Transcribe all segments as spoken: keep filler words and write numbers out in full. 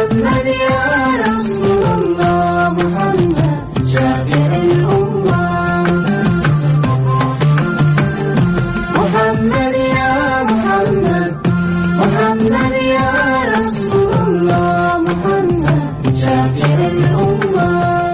محمد يا رسول الله محمد شافع الأمة محمد يا محمد محمد يا رسول الله محمد شافع الأمة.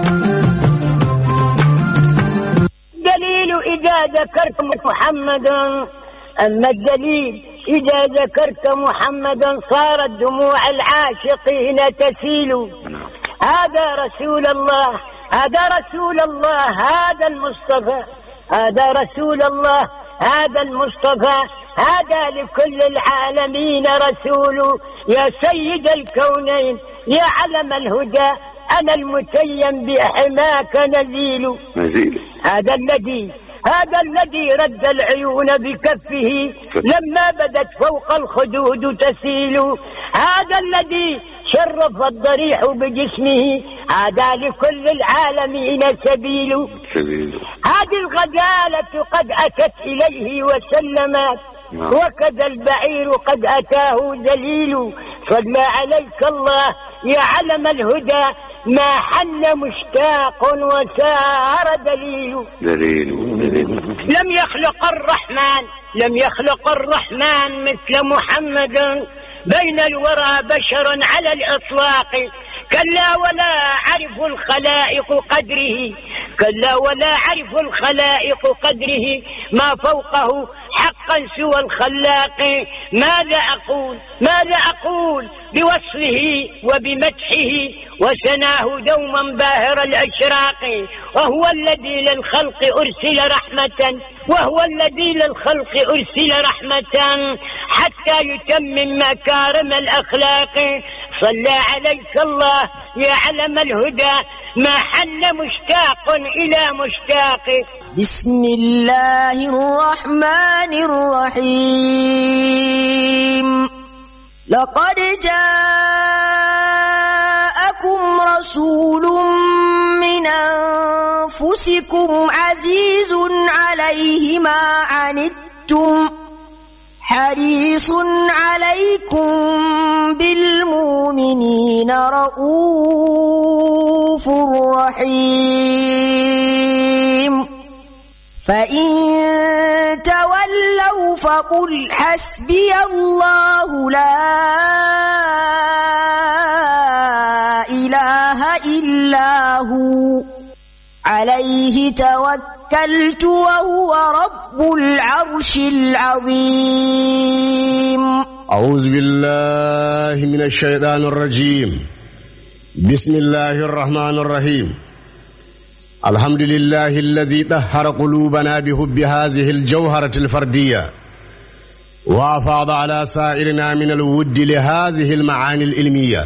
دليل إذا ذكرت محمدا، أما الدليل إذا ذكرت محمدا صارت دموع العاشقين تسيل. هذا رسول الله، هذا رسول الله، هذا المصطفى، هذا رسول الله، هذا المصطفى، هذا لكل العالمين رسول. يا سيد الكونين يا علم الهدى أنا المتيم بحماك نزيل. هذا الذي هذا الذي رد العيون بكفه لما بدت فوق الخدود تسيل. هذا الذي شرف الضريح بجسمه، هذا لكل العالمين سبيل. هذه الغزالة قد أتت إليه وسلمت، وكذا البعير قد أتاه ذليل. صلى عليك الله يا علم الهدى ما حن مشتاق وسار دليل. لم يخلق الرحمن لم يخلق الرحمن مثل محمد بين الورى بشرا على الإطلاق. كلا ولا عرف الخلائق قدره، كلا ولا عرف الخلائق قدره، ما فوقه حقا سوى الخلاق. ماذا أقول ماذا أقول بوصفه وبمدحه وسناه دوما باهر الأشراق. وهو الذي للخلق أرسل رحمة، وهو الذي للخلق أرسل رحمة حتى يتمم مكارم الأخلاق. صلى عليك الله يا علم الهدى ما حن مشتاق إلى مشتاق. بسم الله الرحمن الرحيم. لقد جاءكم رسول من أنفسكم عزيز عليه ما عنتم حريص عليكم بالمؤمنين رؤوف رحيم. فإن تولوا فقل حسبي الله لا إله إلا هو عليه توكلت وهو رب العرش العظيم. أعوذ بالله من الشيطان الرجيم. بسم الله الرحمن الرحيم. الحمد لله الذي طهر قلوبنا بحب هذه الجوهرة الفردية، وأفاض على سائرنا من الود لهذه المعاني العلمية،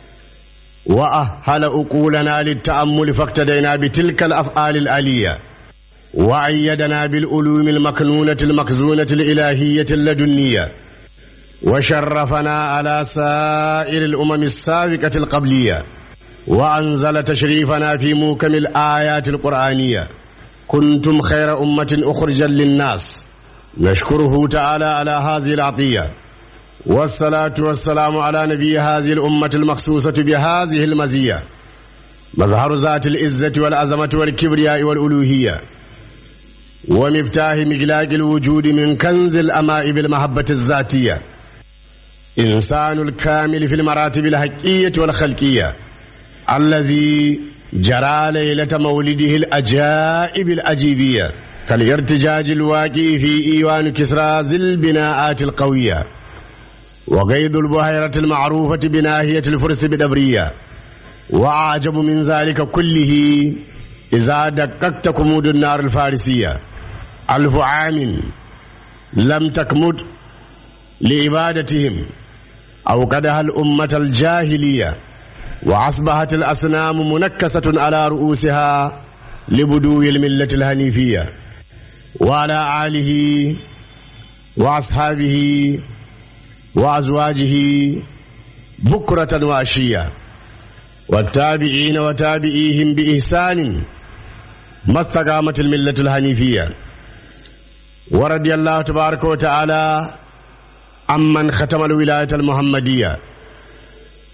وأهل أقولنا للتأمل فاقتدينا بتلك الأفعال الآلية، وأيدنا بالعلوم المكنونة المخزونة الإلهية اللدنية، وشرفنا على سائر الأمم السابقة القبلية، وأنزل تشريفنا في موكم الآيات القرآنية. كنتم خير أمة أخرجا للناس، نشكره تعالى على هذه العطية، والصلاة والسلام على نبي هذه الأمة المخصوصة بهذه المزية، مظهر ذات العزة والعظمة والكبرياء والألوهية، ومفتاح مغلاق الوجود من كنز الأماء بالمحبة الذاتية، إنسان الكامل في المراتب الحقية والخلقية، الذي جرى ليلة مولده الأجائب الأجيبية كالارتجاج الواقع في إيوان كسرى ذي البناءات القوية، وقيد البحيرة المعروفة بناهية الفرس بدبرية. وأعجب من ذلك كله إذا دققت كمود النار الفارسية، ألف عام لم تكمد لعبادتهم، أوقدها الأمة الجاهلية، وأصبحت الأصنام منكسة على رؤوسها لبدو الملة الهنيفية. وعلى آله وأصحابه وأزواجه بكرة وعشية، والتابعين وتابعيهم بإحسان ما استقامت الملة الهنيفية. ورضي الله تبارك وتعالى عمن ختم الولاية المحمدية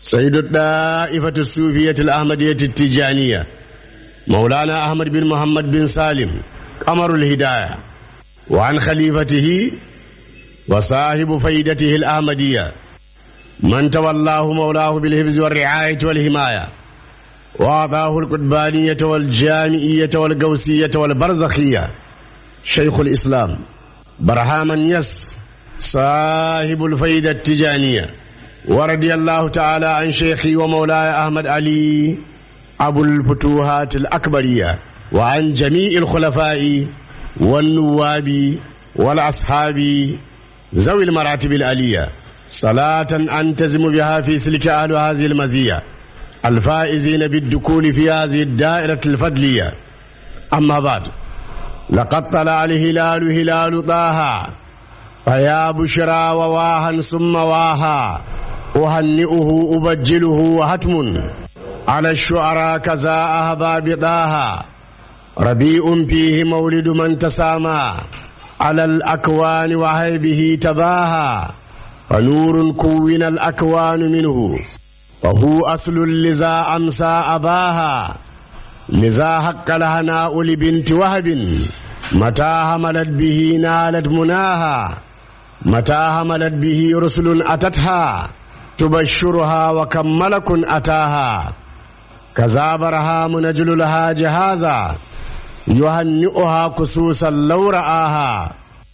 سيد الدائفة الصوفية الأحمدية التجانية مولانا أحمد بن محمد بن سالم قمر الهداية، وعن خليفته وصاحب فيدته الأحمدية من تولاه مولاه بالحفظ والرعاية والحماية، وأعطاه القطبانية والجامعية والقوسية والبرزخية، شيخ الإسلام برهام يس صاحب الفيدة التجانية، ورضي الله تعالى عن شيخي ومولاي أحمد علي أبو الفتوحات الأكبرية، وعن جميع الخلفاء والنواب والأصحاب ذوي المراتب العلية، صلاة أنتزم بها في سلك أهل هذه المزية الفائزين بالدخول في هذه الدائرة الفضلية. أما بعد، لقد طلع الهلال هلال طه، فيا بشرى وواها ثم واها، أهنئه أبجله وهتم على الشعراء كذا أهبى بطاها، ربيع فيه مولد من تسامى على الأكوان وهيبه تباها، فنور كون الأكوان منه وهو أصل لذا أمسى أباها، لذا حق الهناء لبنت وهب متى هملت به نالت مناها، متى هملت به رسل أتتها تبشرها وكم ملك أتاها، كذا برهام نجل لها جهازا يهنئها كسوسا لو رآها،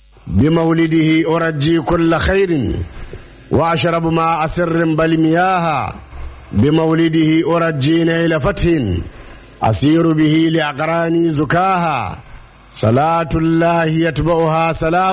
بمولده أرجي كل خير وأشرب ماء سر بل مياها، بمولده أرجي نيل فتح أسير به لأقراني زكاها، صلاة الله يتبعها سلام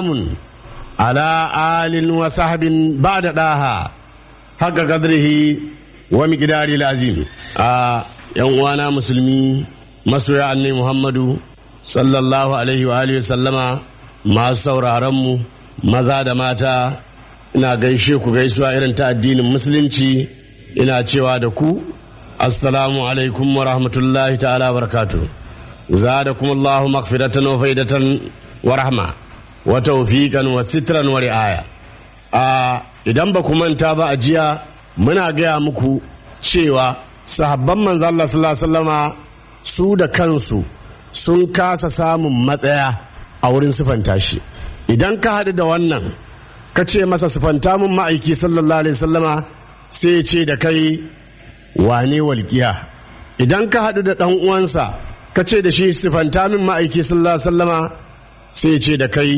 على آل وصحب بعد داها، حق قدره ومقداره العظيم. آه يوانا مسلمين masoya annabi Muhammadu sallallahu alaihi wa alihi sallama, masu sauraron mu maza da mata, ina gaishe ku gaisuwa irin ta addinin musulunci, ina cewa da ku assalamu alaikum wa rahmatullahi ta'ala barakatuh. zadakum Allahu maghfiratan wa faidatan wa rahma wa tawfiqan wa sitran wa ri'aya. a idan ba ku manta ba, a jiya muna gaya muku cewa sahabban manzo Allah sallallahu alaihi wasallama su da kansu sun kasa samun matsaya a wurin sifanta shi. Idan ka haɗu da wannan ka ce masa sifanta mun ma'aiki sallallahu alaihi sallama, sai ya ce da kai wane walƙiya. Idan ka haɗu da ɗan uwansa ka ce da shi sifanta min ma'aiki sallallahu alaihi sallama, sai ya ce da kai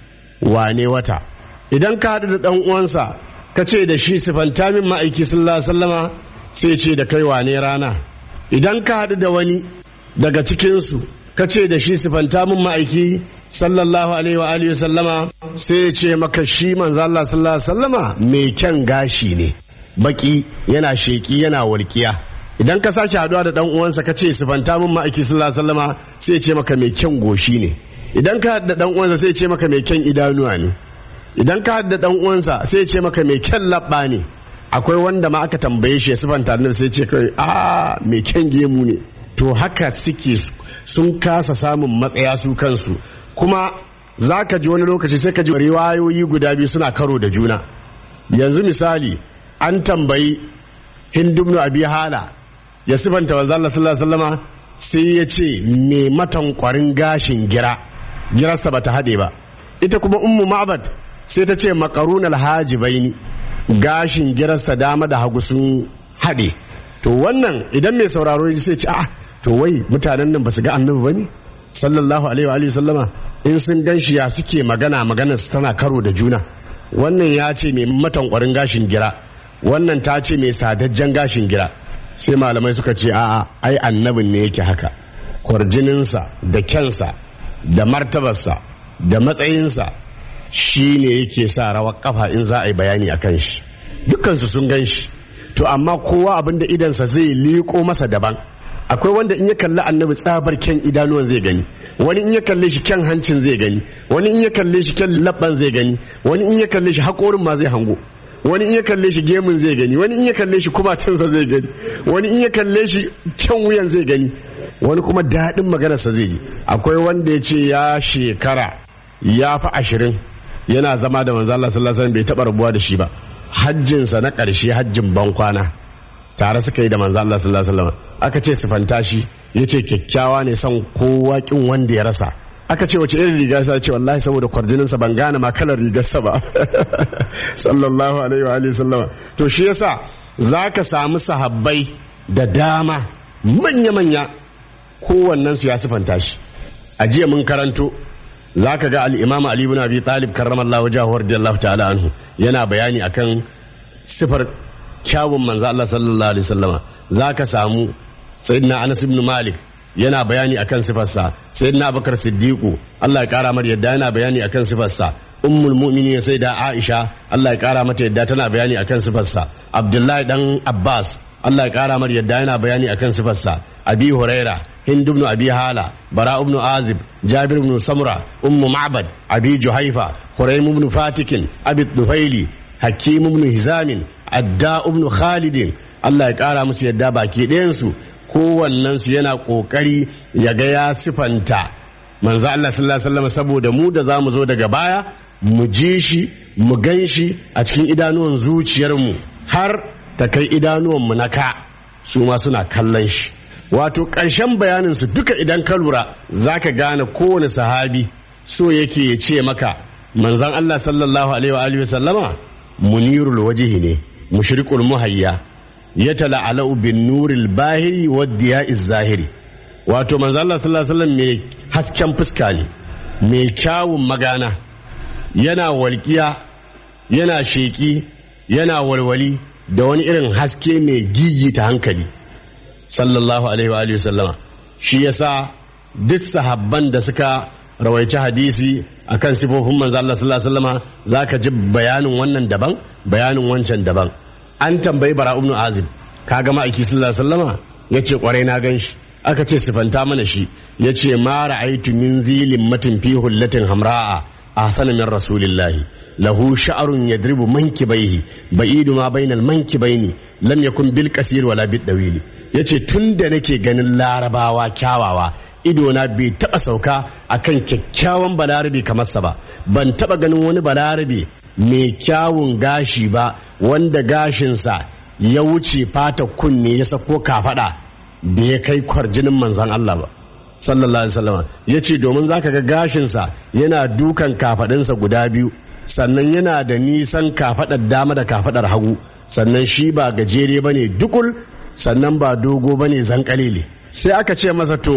wane wata. Idan ka haɗu da ɗan uwansa ka ce da shi sifanta min ma'aiki sallallahu alaihi sallama, sai ya ce da kai wane rana. Idan ka haɗu da wani daga cikinsu ka ce da shi sifanta min ma'aiki sallallahu alaihi wa alihi sallama, sai ya ce maka shi manzo Allah sallallahu alaihi sallama mai kyan gashi ne, baki yana sheki yana walƙiya. Idan ka sake haɗuwa da ɗan uwansa ka ce sifanta min ma'aiki sallallahu alaihi sallama, sai ya ce maka mai kyan goshi ne. Idan ka haɗu da ɗan uwansa sai ya ce maka mai kyan idanuwa ne. Idan ka haɗu da ɗan uwansa sai ya ce maka mai kyan labba ne. Akwai wanda ma aka tambaye shi ya sifanta annabi sai ya ce kai a mai kyan gemu ne. To haka suke, sun kasa samun matsaya su kansu. Kuma za ka ji wani lokaci sai ka ji riwayoyi guda biyu suna karo da juna. Yanzu misali, an tambayi Hindu ibn Abi Hala ya sifanta manzo Allah sallallahu alaihi wasallama, sai ya ce me matan kwarin gashin gira, girarsa bata hade ba. Ita kuma Ummu Ma'bad sai ta ce maqarunal hajibaini, gashin girarsa dama da hagu sun hade. To wannan idan mai sauraro ya sai ce a'a, to wai mutanen nan ba su ga annabi ba ne sallallahu alaihi wa sallama? In sun gan shi ya suke magana, maganar tana karo da juna. Wannan ya ce mai matankwarin gashin gira, wannan ta ce mai sadajjen gashin gira. Sai malamai suka ce a'a, ai annabin ne yake haka, kwarjininsa da kyansa da martabarsa da matsayinsa shi ne yake sa rawar kafa in za a yi bayani a kan shi. Dukkansu sun gan shi, to amma kowa abin da idansa zai liƙo masa daban. Akwai wanda in ya kalli annabi tsabar kyan idanuwan zai gani, wani in ya kalle shi kyan hancin zai gani, wani in ya kalle shi kyan labban zai gani, wani in ya kalle shi haƙorin ma zai hango, wani in ya kalle shi gemun zai gani, wani in ya kalle shi kumatinsa zai gani, wani in ya kalle shi kyan wuyan zai gani, wani kuma daɗin maganarsa zai ji. Akwai wanda ya ce ya shekara ya fi ashirin yana zama da manzo Allah sallallahu alaihi wasallam, bai taɓa rabuwa da shi ba. Hajjinsa na ƙarshe hajjin bankwana tare suka yi da manzo Allah sallallahu alaihi wasallam aka ce sifanta shi yace kyakkyawa ne son kowa kin wanda ya rasa aka ce wace irin riga sai ce wallahi saboda kwarjinin sa ban gane ma kalar rigar sa ba sallallahu alaihi wa alihi sallama to shi yasa zaka samu sahabbai da dama manya manya kowannen su ya sifanta shi a jiya mun karanto zaka ga al-Imam Ali ibn Abi Talib karramallahu wajhahu radiyallahu ta'ala anhu yana bayani akan sifar kyawun manzo Allah sallallahu alaihi wasallama zaka samu sayyidina Anas ibn Malik yana bayani akan sifarsa sayyidina Abubakar Siddiqu Allah ya kara mar yadda yana bayani akan sifarsa ummul mu'minin sayyida Aisha Allah ya kara mata yadda tana bayani akan sifarsa Abdullahi dan Abbas Allah ya kara mar yadda yana bayani akan sifarsa Abi Huraira Hind ibn Abi Hala Bara ibn Azib Jabir ibn Samra Ummu Ma'bad Abi Juhaifa Huraym ibn Fatikin Abi Dufaili Hakim ibn Hizam Adda ibn Khalid Allah ya kara musu yadda baki ɗayan su kowannen su yana kokari ya ga ya sifanta manzo Allah sallallahu alaihi wasallam saboda mu da zamu zo daga baya mu ji shi mu gan shi a cikin idanuwan zuciyarmu har ta kai idanuwanmu na ka su ma suna kallon shi wato ƙarshen bayaninsu duka idan ka lura za ka gane kowane sahabi so yake ya ce maka manzan Allah sallallahu alaihi wa sallama munirul wajihi ne mushrikul muhayya ya tala'alau bin nuril bahiri wa diya'iz zahiri wato manzan Allah sallallahu alaihi wasallam mai hasken fuska ne mai kyawun magana yana walƙiya yana sheƙi yana walwali da wani irin haske mai gigita hankali sallallahu alaihi wa alihi sallama shi yasa duk sahabban da suka rawaici hadisi akan sifofin manzo Allah sallallahu alaihi wasallama zaka ji bayanin wannan daban bayanin wancan daban an tambayi Bara ibn Azib kaga ma'aiki sallallahu alaihi wasallama yace kwarai na ganshi aka ce sifanta mana shi yace ma ra'aitu min zilin matin fi hullatin hamra'a ahsana min rasulillahi lahu sha'run yadribu mankibaihi ba'idu ma bainal mankibaini lam yakun bil qasir wala bid dawili yace tunda nake ganin larabawa kyawawa ido na bai taba sauka akan kyakkyawan balarabe kamar sa ba ban taba ganin wani balarabe mai kyawun gashi ba wanda gashin sa ya wuce fata kunne ya sako kafada da ya kai kwarjinin manzon Allah ba sallallahu alaihi wasallam yace domin zaka ga gashin sa yana dukan kafadinsa guda biyu sannan yana da nisan kafadar dama da kafadar hagu sannan shi ba gajere bane dukul sannan ba dogo bane zankalele sai aka ce masa to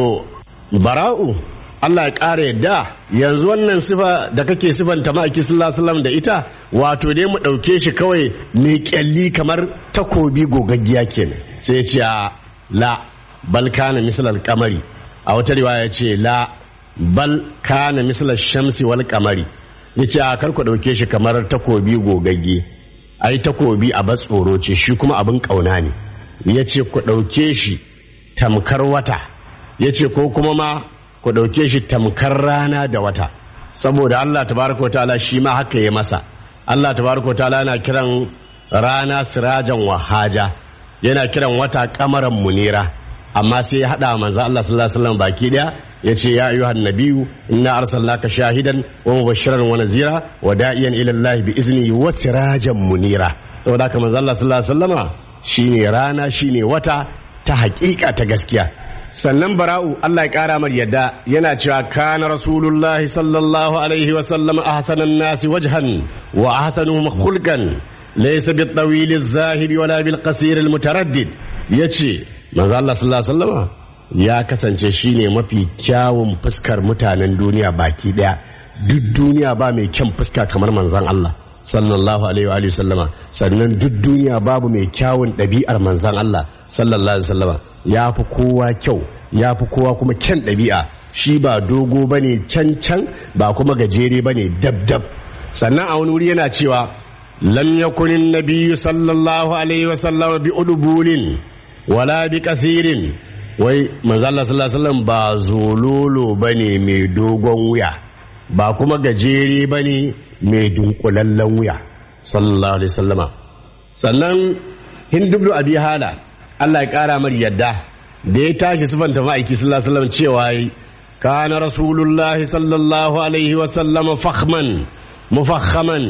bara'u Allah ya ƙara yadda yanzu wannan sifa da kake sifanta ma'aiki sallallahu alaihi wasallam da ita wato dai mu ɗauke shi kawai mai kyalli kamar takobi gogaggiya kenan sai ya ce la bal kana mislal qamari a wata riwaya ce la bal kana mislal shamsi wal qamari yace a kar ku dauke shi kamar takobi gogagge ai takobi a batsoro ce shi kuma abin kauna ne yace ku dauke shi tamkar wata yace ko kuma ma ku dauke shi tamkar rana da wata saboda Allah tabaraka wa ta'ala shi ma haka ya masa Allah tabaraka wa ta'ala yana kiran rana sirajan wahaja yana kiran wata kamaran munira amma sai ya hada manzo Allah sallallahu alaihi wasallam baki daya yace ya ayyuhan nabiyyu inna arsalnaka shahidan wa mubashiran wa nazira wa da'iyan ila Allah bi iznihi wa sirajan munira saboda haka manzo Allah sallallahu alaihi wasallama shine rana shine wata ta hakika ta gaskiya sannan bara'u Allah ya kara mar yadda yana cewa kana rasulullahi sallallahu alaihi wasallam ahsanan nasi wajhan wa ahsanuhum khulqan laysa bit tawil az-zahib wala bil qasir al-mutaraddid yace manzo Allah sallallahu alaihi wasallama ya kasance shine mafi kyawun fuskar mutanen duniya baki daya duk duniya ba mai kyan fuska kamar manzon Allah sallallahu alaihi wa sallama sannan duk duniya babu mai kyawun ɗabi'ar manzon Allah sallallahu alaihi wasallama ya fi kowa kyau ya fi kowa kuma kyan ɗabi'a shi ba dogo bane can can ba kuma gajere bane dab dab sannan a wani wuri yana cewa lam yakunin nabiyyu sallallahu alaihi wasallam bi udubulin wala bi kathirin wai manzo Allah sallallahu alaihi wasallam ba zololo bane mai dogon wuya ba kuma gajere bane mai dunkulallen wuya sallallahu alaihi wasallama sannan hindublu abi hala Allah ya kara mar yadda da ya tashi sifanta ma'aiki sallallahu alaihi wasallam cewa kana rasulullahi sallallahu alaihi wasallam fakhman mufakhaman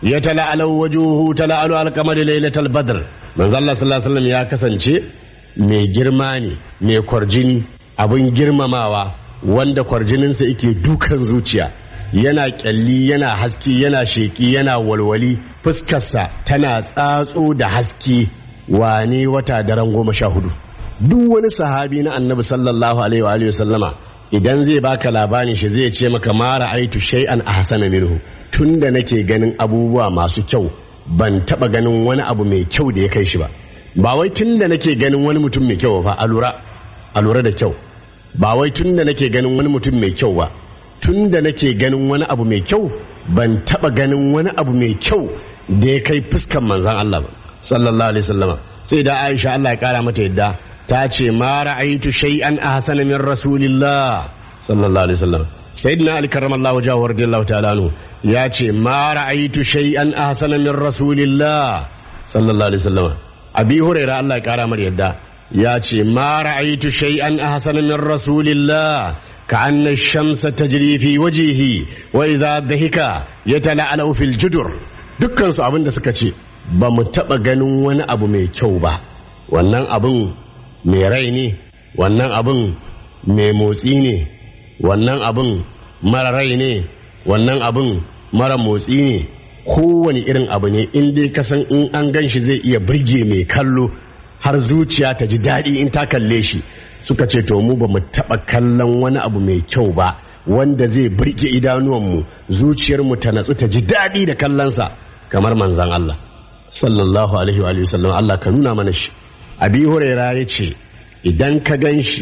ya tala'alu wajuhu tala'alu al-qamari laylatal badr manzo Allah sallallahu alaihi wasallam ya kasance mai girma ne mai kwarjini abin girmamawa wanda kwarjininsa yake dukan zuciya yana kyalli yana haski yana sheki yana walwali fuskarsa tana tsatso da haske wane wata daren goma sha hudu duk wani sahabi na annabi sallallahu alaihi wa alihi wasallama idan zai baka labarin shi zai ce maka ma ra'aitu shay'an ahsana minhu tunda nake ganin abubuwa masu kyau ban taba ganin wani abu mai kyau da ya kai shi ba ba wai tunda nake ganin wani mutum mai kyau ba alura alura da kyau ba wai tunda nake ganin wani mutum mai kyau ba tunda nake ganin wani abu mai kyau ban taba ganin wani abu mai kyau da ya kai fuskan manzon Allah ba sallallahu alaihi wasallama sai da Aisha Allah ya kara mata yadda ta ce ma ra'aitu shay'an ahsana min rasulillah sallallahu alaihi wasallam sayyidina ali karramallahu wajhahu radiyallahu ta'ala anhu ya ce ma ra'aitu shay'an ahsana min rasulillah sallallahu alaihi wasallam abi hurairah Allah ya kara mar yadda ya ce ma ra'aitu shay'an ahsana min rasulillah ka'anna ash-shamsa tajri fi wajhihi wa idha dhahika yatala'alu fil judur dukkan su abinda suka ce ba mu taba ganin wani abu mai kyau ba wannan abin mai rai ne wannan abin mai motsi ne wannan abin mara rai ne wannan abin mara motsi ne kowane irin abu ne in dai kasan in an gan shi zai iya birge mai kallo har zuciya ta ji daɗi in ta kalle shi suka ce to mu ba mu taɓa kallon wani abu mai kyau ba wanda zai birge idanuwanmu zuciyarmu ta natsu ta ji daɗi da kallonsa kamar manzan Allah sallallahu alaihi wa sallam Allah ka nuna mana shi abi huraira ya ce idan ka gan shi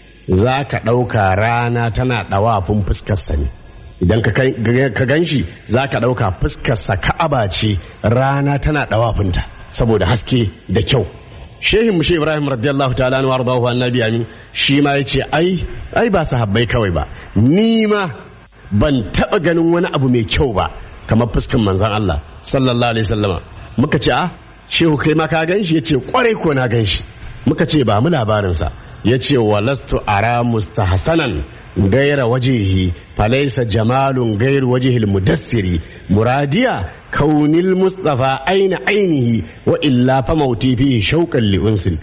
za ka ɗauka rana tana ɗawafin fuskarsa ne idan ka gan shi za ka ɗauka fuskarsa ka'aba ce rana tana ɗawafinta saboda haske da kyau shehin mushe ibrahim radiyallahu ta'ala anhu wardahu annabi amin shi ma yace ai ai ba sahabbai kawai ba ni ma ban taɓa ganin wani abu mai kyau ba kamar fuskar manzon Allah sallallahu alaihi wasallama muka ce a shehu kai ma ka gan shi yace kwarai ko na gan shi muka ce ba mu labarinsa ya ce walastu ara mustahsanan gaira wajihi falaisa jamalun gairu wajihil mudassiri muradiya kaunil mustafa aina ainihi wa illa fa mauti fi shauqan li unsin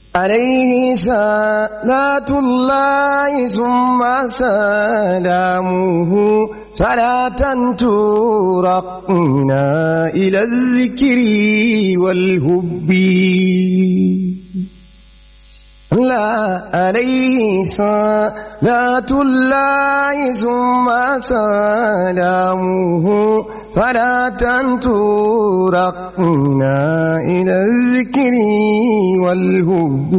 عليه صلاة الله ثم سلامه صلاة ترقنا إلى الذكر والهب لا عليه صلاة الله ثم سلامه صلاة ترقنا إلى الذكر والهب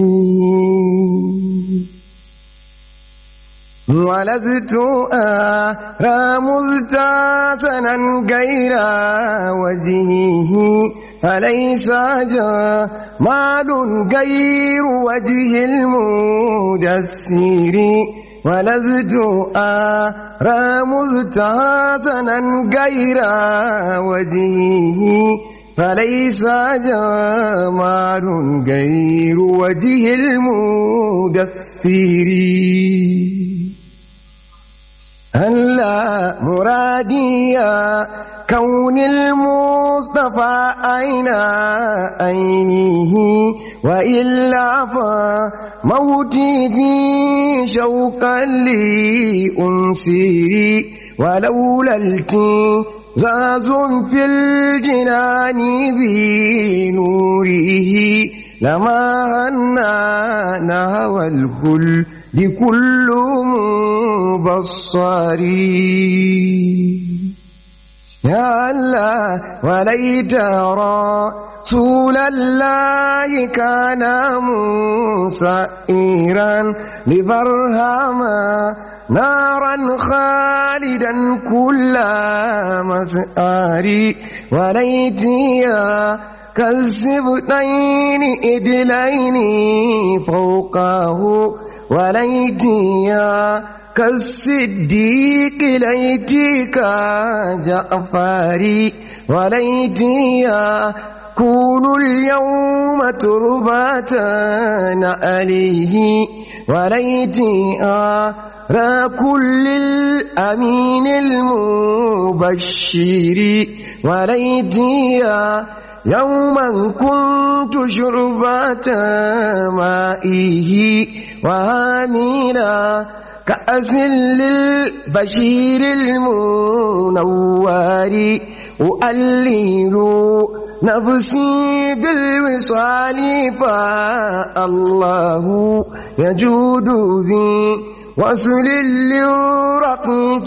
ولست أرى مستحسنا غير وجهه فليس جمال غير وجه المدثر ولست أرى مستحسنا غير وجهه فليس جمال غير وجه المدثر ألا مراديا كون المصطفى أين أينه وإلا فموتي في شوقا لأنسري ولولا التزاز في الجنان بنوره لما هنا نهوى الكل لكل مبصري يا الله وليت رسول الله كان مسائرا لبرهام نارا خالدا كل مساري وليتي كالسبتين إدلين فوقه وليتي كالصديق ليتك جعفري وليتي كونوا اليوم تربة عليه وليتي أرى كل الأمين المبشر وليتي يوما كنت شربة مائه وهامينا كأس للبشير المنور أؤلل نفسي بالوصال فالله يجود بي وصل للرقيق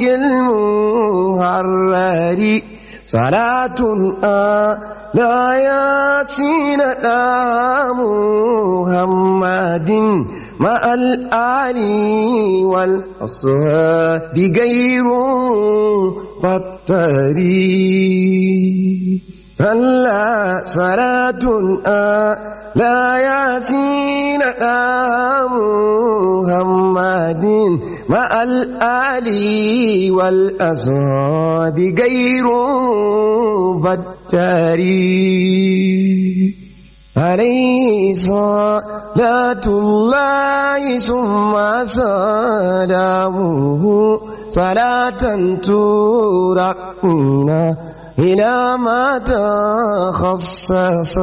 المهرر صلاة لا ياسين لا محمد مع الآل والأصحاب غير فطري فلا صلاة لا ياسين لا محمد مع الآل والأصحاب غير فطري عليه صلاة الله ثم سلامه صلاة ترقنا إلى ما تخصص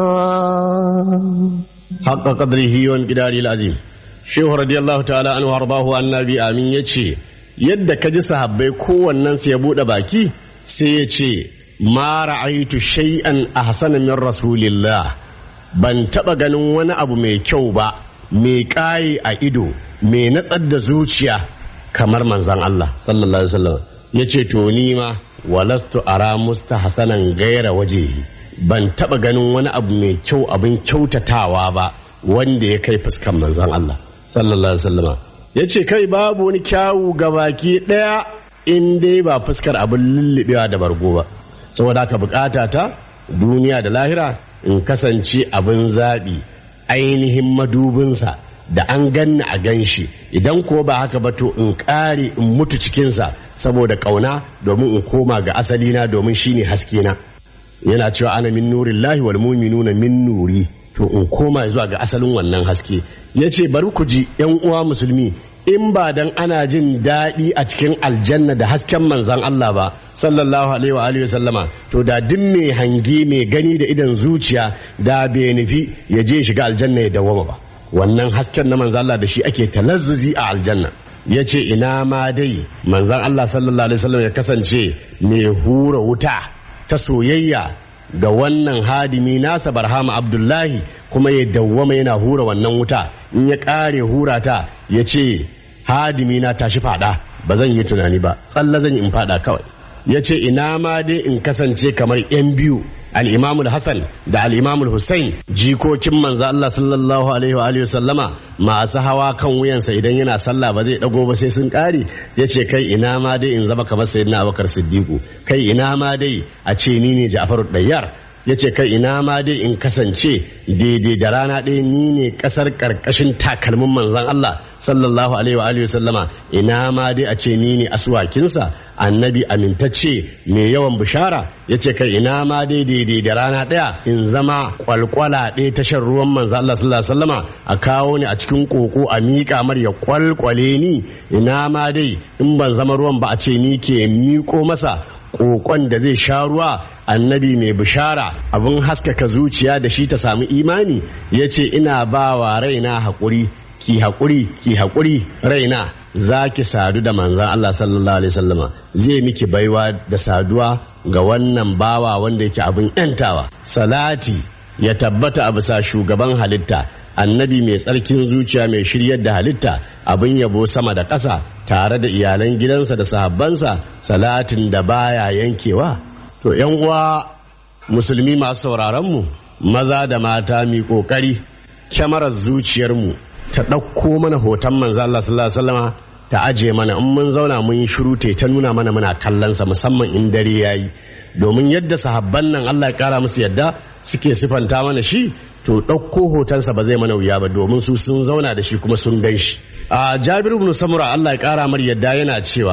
حق قدره وانقداره العظيم. Shehu radiyallahu ta'ala anhu harbahu annabi amin yace yadda kaji sahabbai kowannen su ya bude baki sai yace ma ra'aitu shay'an ahsana min rasulillah, ban taba ganin wani abu mai kyau ba, mai kai a ido, mai natsar da zuciya kamar manzon Allah sallallahu alaihi wasallam. Yace to ni ma walastu ara mustahsanan gaira wajehi, ban taba ganin wani abu mai kyau abin kyautatawa ba wanda ya kai fuskan manzon Allah sallallahu alaihi wasallam. Yace kai babu wani kyawu gabaki daya in dai ba fuskar abin lullubewa da bargo ba. Saboda haka bukata ta duniya da lahira in kasance abin zabi, ainihin madubinsa da an ganni a ganshi, idan ko ba haka ba to in kare in mutu cikinsa saboda kauna, domin in koma ga asalina, domin shine haske na. Yana cewa ana min nurillahi wal mu'minuna min nuri, to in koma zuwa ga asalin wannan haske. Yace bari ku ji yan uwa musulmi, in ba dan ana jin daɗi a cikin aljanna da hasken manzan Allah ba sallallahu alaihi wa alihi sallama, to da duk mai hange mai gani da idan zuciya da bai nufi ya je shiga aljanna ya dawama ba. Wannan hasken na manzan Allah da shi ake talazzuzi a aljanna. Yace ina ma dai manzan Allah sallallahu alaihi wasallam ya kasance mai hura wuta ta soyayya ga wannan hadimi nasa Barhama Abdullahi, kuma ya dawwama yana hura wannan wuta. In ya kare hura ta ya ce hadimi na tashi fada, ba zan yi tunani ba, tsalla zan yi in fada kawai. Ya ce ina ma dai in kasance kamar yan biyu, al-Imamul Hassan da al-Imamul Hussein, jikokin manzo Allah sallallahu alaihi wa alihi sallama, masu hawa kan wuyansa idan yana sallah ba zai dago ba sai sun kare. Ya ce kai ina ma dai in zama kamar sayyidina Abubakar Siddiqu, kai ina ma dai a ce ni ne Ja'faru Dayyar. Ya ce kai ina ma dai in kasance daidai da rana ɗaya ni ne ƙasar ƙarƙashin takalmin manzon Allah sallallahu alaihi wa alihi sallama, ina ma dai a ce ni ne aswakinsa, annabi amintacce mai yawan bishara. Ya ce kai ina ma dai daidai da rana ɗaya in zama kwalkwala ɗaya ta shan ruwan manzon Allah sallallahu alaihi sallama, a kawo ni a cikin koko a miƙa mar ya kwalkwale ni. Ina ma dai in ban zama ruwan ba a ce ni ke miƙo masa kokon da zai sha ruwa, annabi mai bishara abin haskaka zuciya da shi ta samu imani. Ya ce ina ba wa raina haƙuri, ki haƙuri ki haƙuri raina, za ki sadu da manzan Allah sallallahu alaihi wasallama, zai miki baiwa da saduwa ga wannan bawa wanda yake abin yantawa. Salati ya tabbata a bisa shugaban halitta, annabi mai tsarkin zuciya mai shiryar da halitta, abin yabo sama da ƙasa, tare da iyalan gidansa da sahabbansa, salatin da baya yankewa. To yan uwa musulmi masu sauraronmu, maza da mata mi kokari kyamarar zuciyarmu ta ɗauko mana hoton manzo Allah sallallahu alaihi wasallama ta aje mana, in mun zauna mun yi shiru ta nuna mana muna kallonsa, musamman in dare yayi, domin yadda sahabban nan Allah ya kara musu yadda suke sifanta mana shi, to ɗauko hotonsa ba zai mana wuya ba, domin su sun zauna da shi kuma sun gan shi. A Jabir ibn Samura Allah ya kara mar yadda yana cewa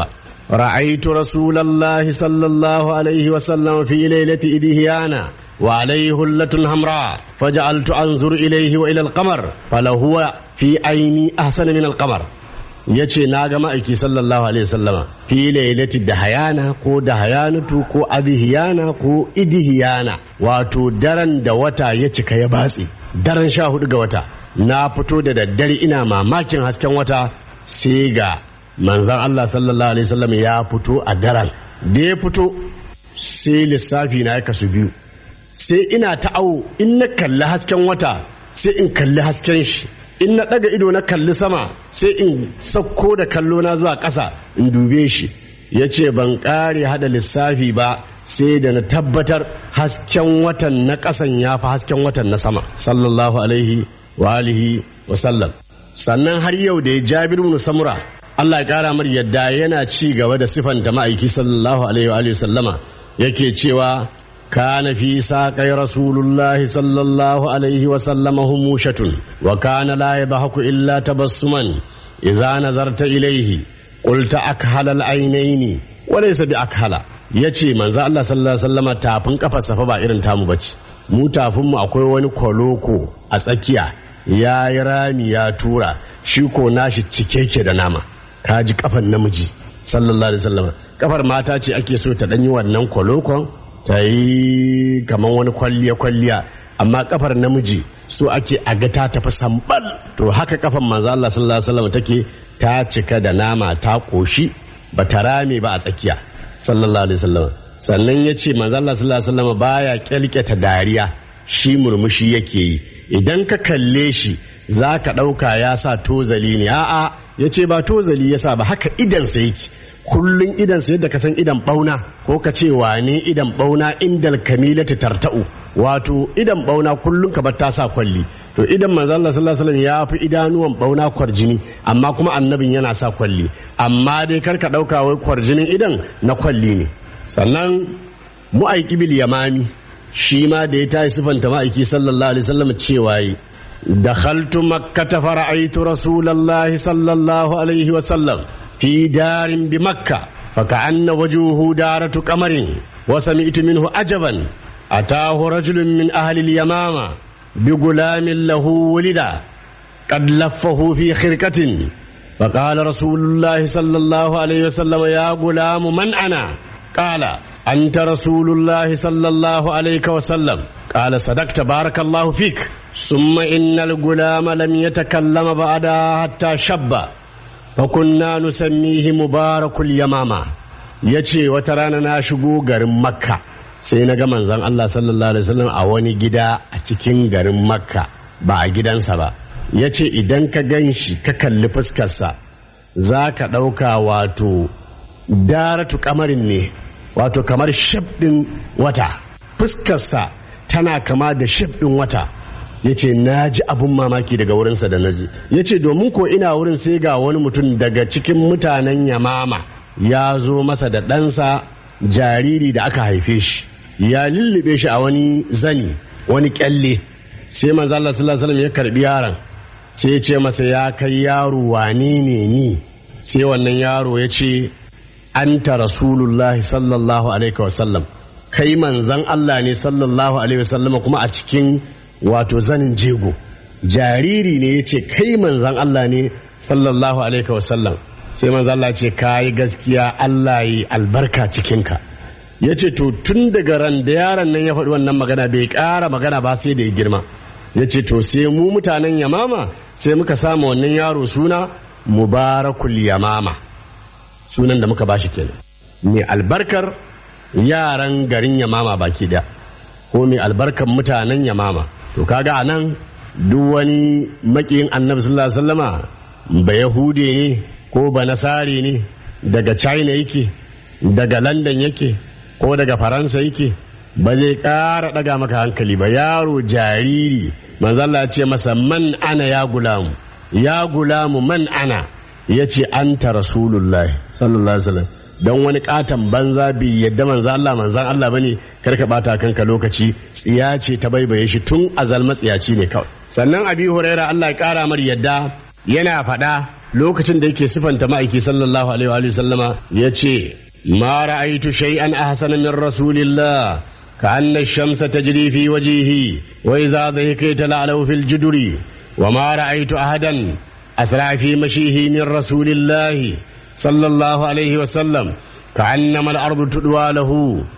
رأيت رسول الله صلى الله عليه وسلم في ليلة إدهيانا وعليه هلة حمراء فجعلت أنظر إليه وإلى القمر فلهو في عيني أحسن من القمر. yace na ga ma'aiki sallallahu alaihi wasallama fi lailati dahayana ko dahayanatu ko adhiyana ko idhiyana, wato daren da wata ya cika ya batsi, daren sha hudu ga wata. Na fito da daddare ina mamakin hasken wata, sai ga manzan Allah sallallahu alaihi wasallam ya fito a daren. Da ya fito sai lissafi na ya kasu biyu, sai ina ta awo, in na kalli hasken wata sai in kalli hasken shi, in na daga ido na kalli sama sai in sauko da kallo na zuwa ƙasa in dube shi. Ya ce ban ƙare hada lissafi ba sai da na tabbatar hasken watan na ƙasan ya fi hasken watan na sama sallallahu alaihi wa alihi wa sallam. Sannan har yau da ya Jabir ibn Samura, Allah ya ƙara mar yadda, yana ci gaba da sifanta ma'aiki sallallahu alaihi wa alihi wa sallama, yake cewa كان في ساقي رسول الله صلى الله عليه وسلم هموشة وكان لا يضحك إلا تبسما إذا نظرت إليه قلت أكحل العينين وليس بأكحل. yace manzo Allah sallallahu alaihi wasallam tafin kafarsa fa ba irin tamu bace. Mu tafin mu akwai wani koloko a tsakiya, ya yi rami ya tura, shi ko nashi cike yake da nama. Kaji kafan namiji sallallahu alaihi wasallam. Kafar mata ce ake so ta danyi wannan kolokon, ta yi kamar wani kwalliya-kwalliya, amma kafar namiji so ake aga ta tafi sambal. To haka kafar manzo Allah sallallahu alaihi wasallam take, ta cika da nama, ta koshi, ba ta rame ba a tsakiya sallallahu alaihi wasallam. Sannan yace manzo Allah sallallahu alaihi wasallam baya kyalketa dariya, shi murmushi yake yi. Idan ka kalle shi zaka dauka ya sa tozali ne, a'a yace ba tozali yasa ba, haka idan sa yake kullun idan sa yadda ka san idan bauna, ko ka ce wane idan bauna indal kamilati tarta'u, wato idan bauna kullun ka bar ta sa kwalli. To idan manzo Allah sallallahu alaihi wasallam ya fi idanuwan bauna kwarjini, amma kuma annabin yana sa kwalli, amma dai kar ka dauka wai kwarjinin idan na kwalli ne. Sannan mu'aiki bil yamami shi ma da ya tayi sifanta ma'aiki sallallahu alaihi wasallam cewa yi dakhaltu makkah fara'aytu rasulullahi sallallahu alaihi wasallam في دار بمكة فكأن وجهه دارة قمر وسمعت منه عجبا أتاه رجل من أهل اليمامة بغلام له ولدا قد لفه في خرقة فقال رسول الله صلى الله عليه وسلم يا غلام من أنا؟ قال أنت رسول الله صلى الله عليه وسلم. قال صدقت بارك الله فيك. ثم إن الغلام لم يتكلم بعدها حتى شب fakunna nusammihi mubarakul yamama. Yace wata rana na shigo garin Makka sai na ga manzon Allah sallallahu alaihi wasallam a wani gida a cikin garin Makka, ba a gidansa ba. Yace idan ka ganshi ka kalli fuskarsa zaka dauka wato daratu kamarin ne, wato kamar shaf din wata. Fuskarsa tana kama da shaf din wata. ya ce na ji abun mamaki daga wurinsa da na ji. Ya ce domin ko ina wurin sai ga wani mutum daga cikin mutanen Yamama ya zo masa da ɗansa jariri da aka haife shi, ya lullube shi a wani zani, wani kyalle. Sai manzo Allah sallallahu alaihi wasallam ya karbi yaron, sai ya ce masa ya kai yaro wane ne ni? Sai wannan yaro ya ce anta rasulullahi sallallahu alaihi wasallam, kai manzon Allah ne sallallahu alaihi wasallam, kuma a cikin wato zanin jego. Jariri ne ya ce kai manzan Allah ne sallallahu alaihi wasallam. Sai manzan Allah ce ka yi gaskiya, Allah yi albarka cikinka. Ya ce to tun daga ran da yaron nan ya faɗi wannan magana bai ƙara magana ba sai da ya girma. Ya ce to sai mu mutanen Yamama sai muka samu wannan yaro suna Mubarakul Yamama, sunan da muka bashi kenan, mai albarkar yaran garin Yamama baki daya, ko mai albarkar mutanen Yamama. To kaga anan duk wani makiyin annabi sallallahu alaihi wasallama ba yahude ne ko ba nasari ne, daga China yake, daga London yake, ko daga Faransa yake, ba zai ƙara daga maka hankali ba. Yaro jariri manzo Allah ya ce masa man ana ya gulamu, ya gulamu man ana, yace anta rasulullahi sallallahu alaihi wasallam. Don wani katon banza bi yadda manzo Allah manzan Allah bane, karka bata kanka lokaci, tsiya ce ta baibaye shi tun azal, matsiyaci ne kawai. Sannan Abi Huraira Allah ya kara mar yadda yana faɗa lokacin da yake sifanta ma'aiki sallallahu alaihi wa sallama yace ma ra'aytu shay'an ahsana min rasulillah كأن الشمس تجري في وجهه وإذا ضحكت لعله في الجدر وما رأيت أحدا أسرع في مشيه من رسول الله صلى الله عليه وسلم كأنما الأرض تدوى له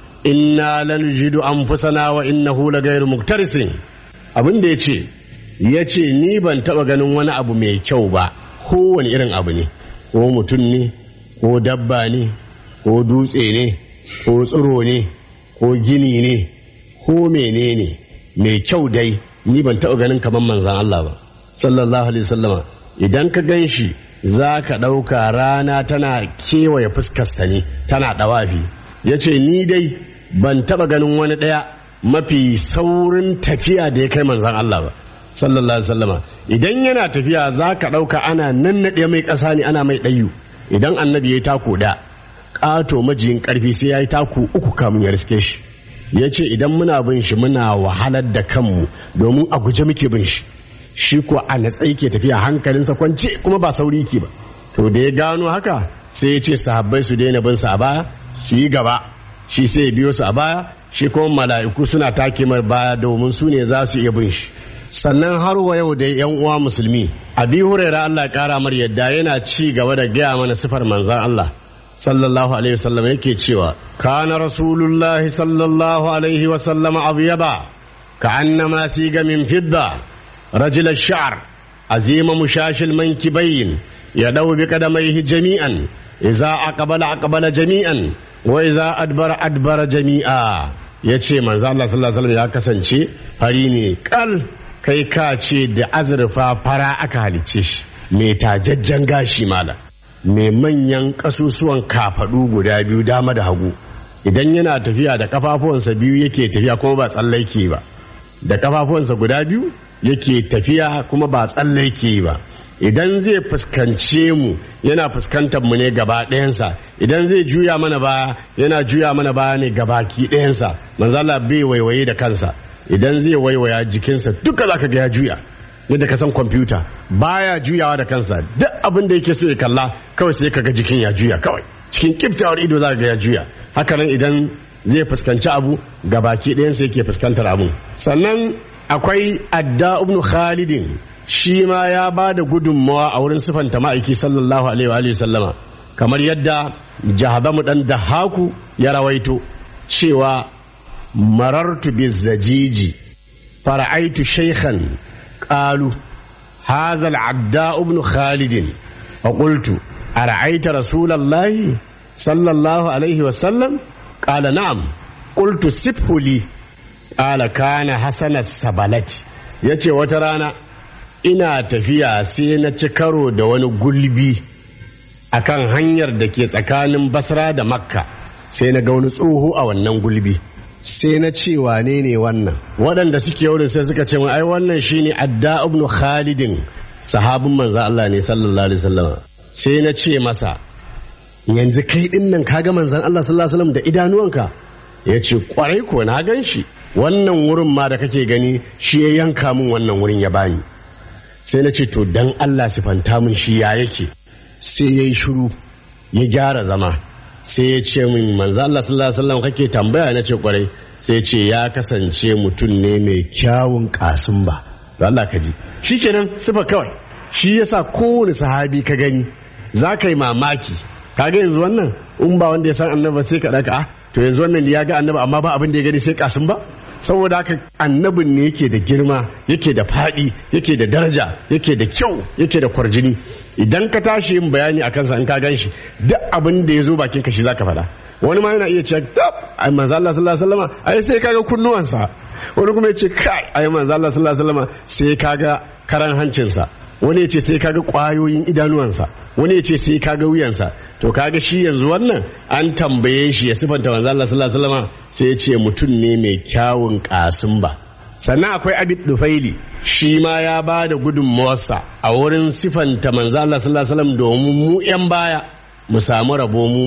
إنا لنجد أنفسنا وإنه لغير مكترث abin da ya ce ya ce ni ban taɓa ganin wani abu mai kyau ba kowane irin abu ne ko mutum ne ko dabba ne ko dutse ne ko tsiro ne ko gini ne ko menene mai kyau dai ni ban taɓa ganin kamar manzan Allah ba sallallahu alaihi wasallama idan ka gan shi za ka ɗauka rana tana kewaye fuskarsa ne tana ɗawafi ya ce ni dai ban taɓa ganin wani ɗaya mafi saurin tafiya da ya kai manzan Allah ba sallallahu alaihi wasallama idan yana tafiya za ka ɗauka ana nannaɗe mai ƙasa ne ana mai ɗayu idan annabi ya yi tako da ƙato majiyin ƙarfi sai ya yi taku uku kamun ya riske shi ya ce idan muna bin shi muna wahalar da kanmu domin a guje muke bin shi shi ko a natsai ke tafiya hankalinsa kwance kuma ba sauri ke ba to da ya gano haka sai ya ce sahabbai su daina bin sa a baya su yi gaba shi sai ya biyo su a baya shi kuma mala'iku suna take mai baya domin su ne za su iya bin shi sannan har wa yau da yan uwa musulmi abi hurairah Allah ya kara mar yadda yana ci gaba da gaya mana sifar manzon Allah sallallahu alaihi wasallam yake cewa kana rasulullah sallallahu alaihi wasallam abyaba ka'annama siga min fidda rajul ash-sha'r azima mushash al-mankibayn yadaw bi qadamayhi jami'an idza aqbala aqbala jami'an wa idza adbara adbara jami'a yace manzo Allah sallallahu alaihi wasallam ya kasance fari ne kal kai ka ce da azurfa fara aka halicce shi mai tajajjan gashi mala mai manyan kasusuwan kafadu guda biyu dama da hagu idan yana tafiya da kafafuwansa biyu yake tafiya kuma ba tsallake ba da kafafuwansa guda biyu yake tafiya kuma ba tsallake ba idan zai fuskance mu yana fuskantar mu ne gaba ɗayansa idan zai juya mana baya yana juya mana baya ne gabaki ɗayansa manzo Allah bai waiwaye da kansa idan zai waiwaya jikinsa duka zaka ga ya juya yadda ka san kwamfuta baya juyawa da kansa duk abin da yake so ya kalla kawai sai kaga jikin ya juya kawai cikin kiftawar ido zaka ga ya juya haka nan idan zai fuskanci abu gabaki ɗayansa yake fuskantar abu sannan akwai adda ibn khalidin shi ma ya ba da gudunmawa a wurin sifanta ma'aiki sallallahu alaihi wa sallama kamar yadda jahabamu dan dahaku ya rawaito cewa marartu bizajiji fara'aitu shaykhan qalu hadha al-adda ibn khalidin fa qultu ara'aita rasulallahi sallallahu alaihi wa sallam qala na'am qultu sifhu li qala kana hasana sabalati yace wata rana ina tafiya sai na ci karo da wani gulbi akan hanyar da ke tsakanin Basra da Makka sai na ga wani tsoho a wannan gulbi sai na ce wane ne wannan waɗanda suke wurin sai suka ce mun ai wannan shine Adda ibn Khalidin sahabin manzo Allah ne sallallahu alaihi wasallam sai na ce masa yanzu kai din nan kaga manzon Allah sallallahu alaihi wasallam da idanuwanka yace kwarai ko na gan shi wannan wurin ma da kake gani shi ya yanka min wannan wurin ya bani sai na ce to dan Allah sifanta min shi ya yake sai yayi shiru ya gyara zama sai ya ce min manzo Allah sallallahu alaihi wasallam kake tambaya na ce kwarai sai ya ce ya kasance mutum ne mai kyawun kasun ba Allah ka ji shikenan sifa kawai shi yasa kowane sahabi ka gani za ka yi mamaki kaga yanzu wannan in ba wanda ya san annabi sai ka daka ah to yanzu wannan ya ga annabi amma ba abin da ya gani sai kasun ba saboda haka annabin ne yake da girma yake da fadi yake da daraja yake da kyau yake da kwarjini idan ka tashi yin bayani akan sa in ka ganshi duk abin da ya zo bakin ka shi zaka faɗa wani ma yana iya cewa tab ai manzo Allah sallallahu alaihi wasallam ai sai kaga kunnuwansa wani kuma ya ce kai ai manzo Allah sallallahu alaihi wasallam sai kaga karan hancinsa wani ya ce sai kaga kwayoyin idanuwansa wani ya ce sai kaga wuyansa to kaga shi yanzu wannan an tambaye shi ya sifanta manzo Allah sallallahu alaihi wasallam sai ya ce mutum ne mai kyawun kasun ba sannan akwai Abid Dufaili shi ma ya ba da gudunmawarsa a wurin sifanta manzo Allah sallallahu alaihi wasallam domin mu yan baya mu samu rabo mu ma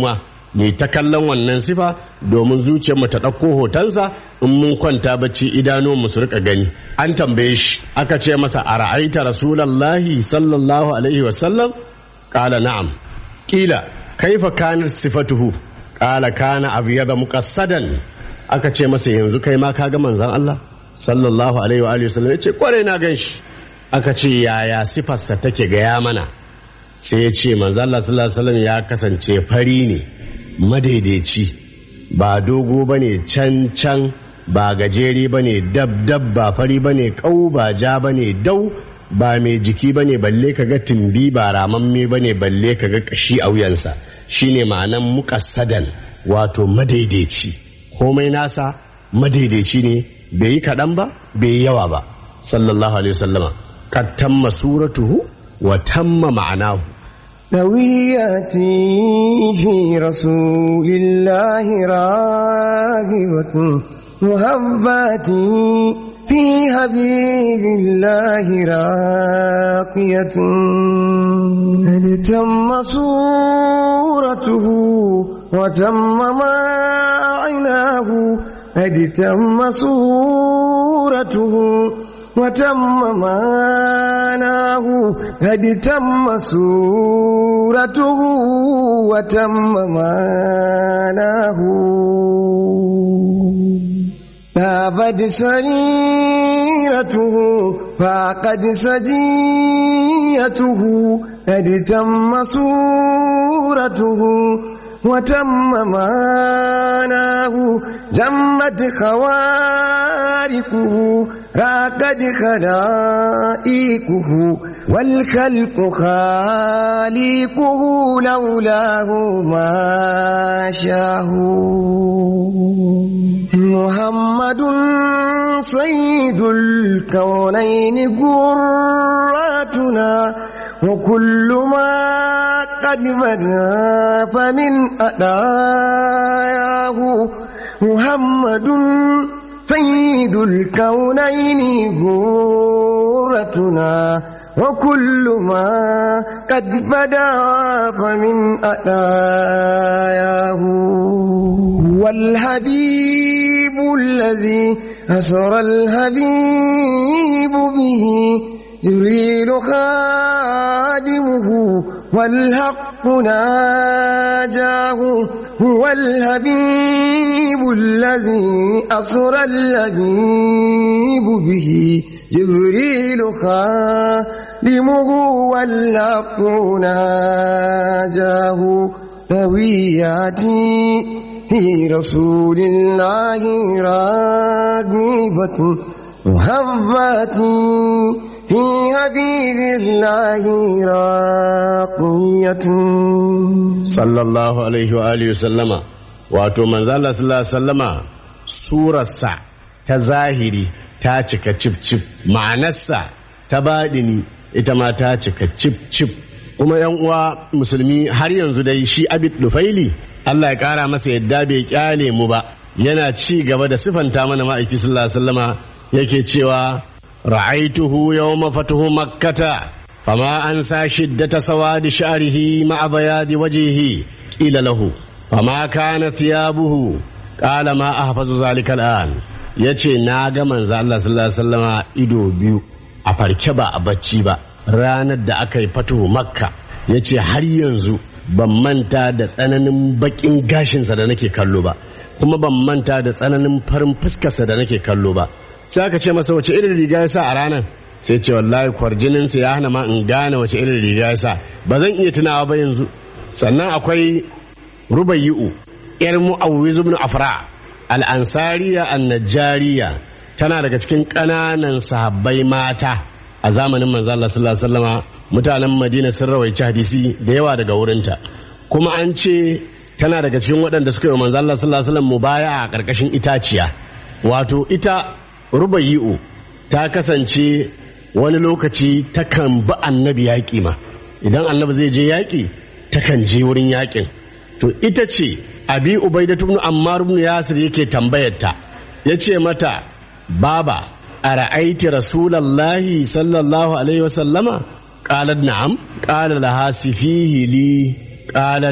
ne ta kallon wannan sifa domin zuciyarmu ta ɗauko hotonsa in mun kwanta bacci idanunmu su rika gani. An tambaye shi aka ce masa a ra'aita rasulallahi sallallahu alaihi wasallam qala na'am qila kaifa kanat sifatuhu qala kana abyada muqassadan. Aka ce masa yanzu kai ma ka ga manzon Allah sallallahu alaihi wa alihi wasallam yace kware na ganshi. Aka ce yaya sifarsa take gaya mana sai ya ce manzon Allah sallallahu alaihi wasallam ya kasance fari ne madaidaici ba dogo bane can can ba gajeri bane dab dab ba fari bane kau ba ja bane dau ba mai jiki bane balle kaga timbi ba ramamme bane balle kaga kashi a wuyansa shine ma'anan muqassadan wato madaidaici komai nasa madaidaici ne bai yi kaɗan ba bai yi yawa ba sallallahu alaihi wasallama kad tamma suratuhu wa tamma ma'anahu. نوياتي في رسول الله راغبة محباتي في حبيب الله راقية قد تم صورته وتم معناه قد تم صورته وتم معناه قد تم صورته وتم معناه فقد سريرته فقد سجيته قد تم صورته وتم معناه جمت خوارقه راقد خلائقه والخلق خالقه لولاه ما شاه محمد سيد الكونين قراتنا وكل ما قد بدا فمن أداياه محمد سيد الكونين قرتنا وكل ما قد بدا فمن أداياه والحبيب الذي أسر الحبيب به جبريل خادمه والحق ناجاه هو الحبيب الذي أسر الحبيب به جبريل خادمه والحق ناجاه هوياتي في رسول الله راغبة محبتي في حبيب الله راقية صلى الله عليه وآله وسلم. wato manzo Allah sallallahu alaihi wasallama surarsa ta zahiri ta cika cip cip ma'anarsa ta baɗini ita ma ta cika cip cip. Kuma yan uwa musulmi har yanzu dai shi Abid Dufaili Allah ya kara masa yadda bai kyale mu ba yana ci gaba da sifanta mana ma'aiki sallallahu alaihi wasallama yake cewa ra'aituhu yawma fatuhu makkata fama ansa shiddata sawadi sha'rihi ma'a bayadi wajhihi qila lahu fama kana thiyabuhu qala ma ahfazu zalika al'an. yace na ga manzo Allah sallallahu alaihi wasallama ido biyu a farke ba a bacci ba ranar da aka yi fatuhu makka yace har yanzu ban manta da tsananin bakin gashinsa da nake kallo ba kuma ban manta da tsananin farin fuskarsa da nake kallo ba. Sai aka ce masa wace irin riga ya sa a ranar sai ce wallahi kwarjininsa ya hana ma in gane wace irin riga ya sa ba zan iya tunawa ba yanzu. Sannan akwai Rubayyu yar Mu'awwiz ibn Afra al-Ansariya an-Najjariya tana daga cikin ƙananan sahabbai mata a zamanin manzo Allah sallallahu alaihi wasallama. Mutanen Madina sun rawaici hadisi da yawa daga wurinta kuma an ce tana daga cikin waɗanda suka yi manzo Allah sallallahu alaihi wasallam mubaya'a a ƙarƙashin itaciya. Wato ita Rubayyu ta kasance wani lokaci takan bi annabi yaƙi ma idan annabi zai je yaƙi takan je wurin yaƙin. To ita ce Abi Ubaida ibn Ammar ibn Yasir yake tambayarta yace mata baba ara'aiti rasulallahi sallallahu alaihi wasallama qalat na'am qala laha sifihi li qalat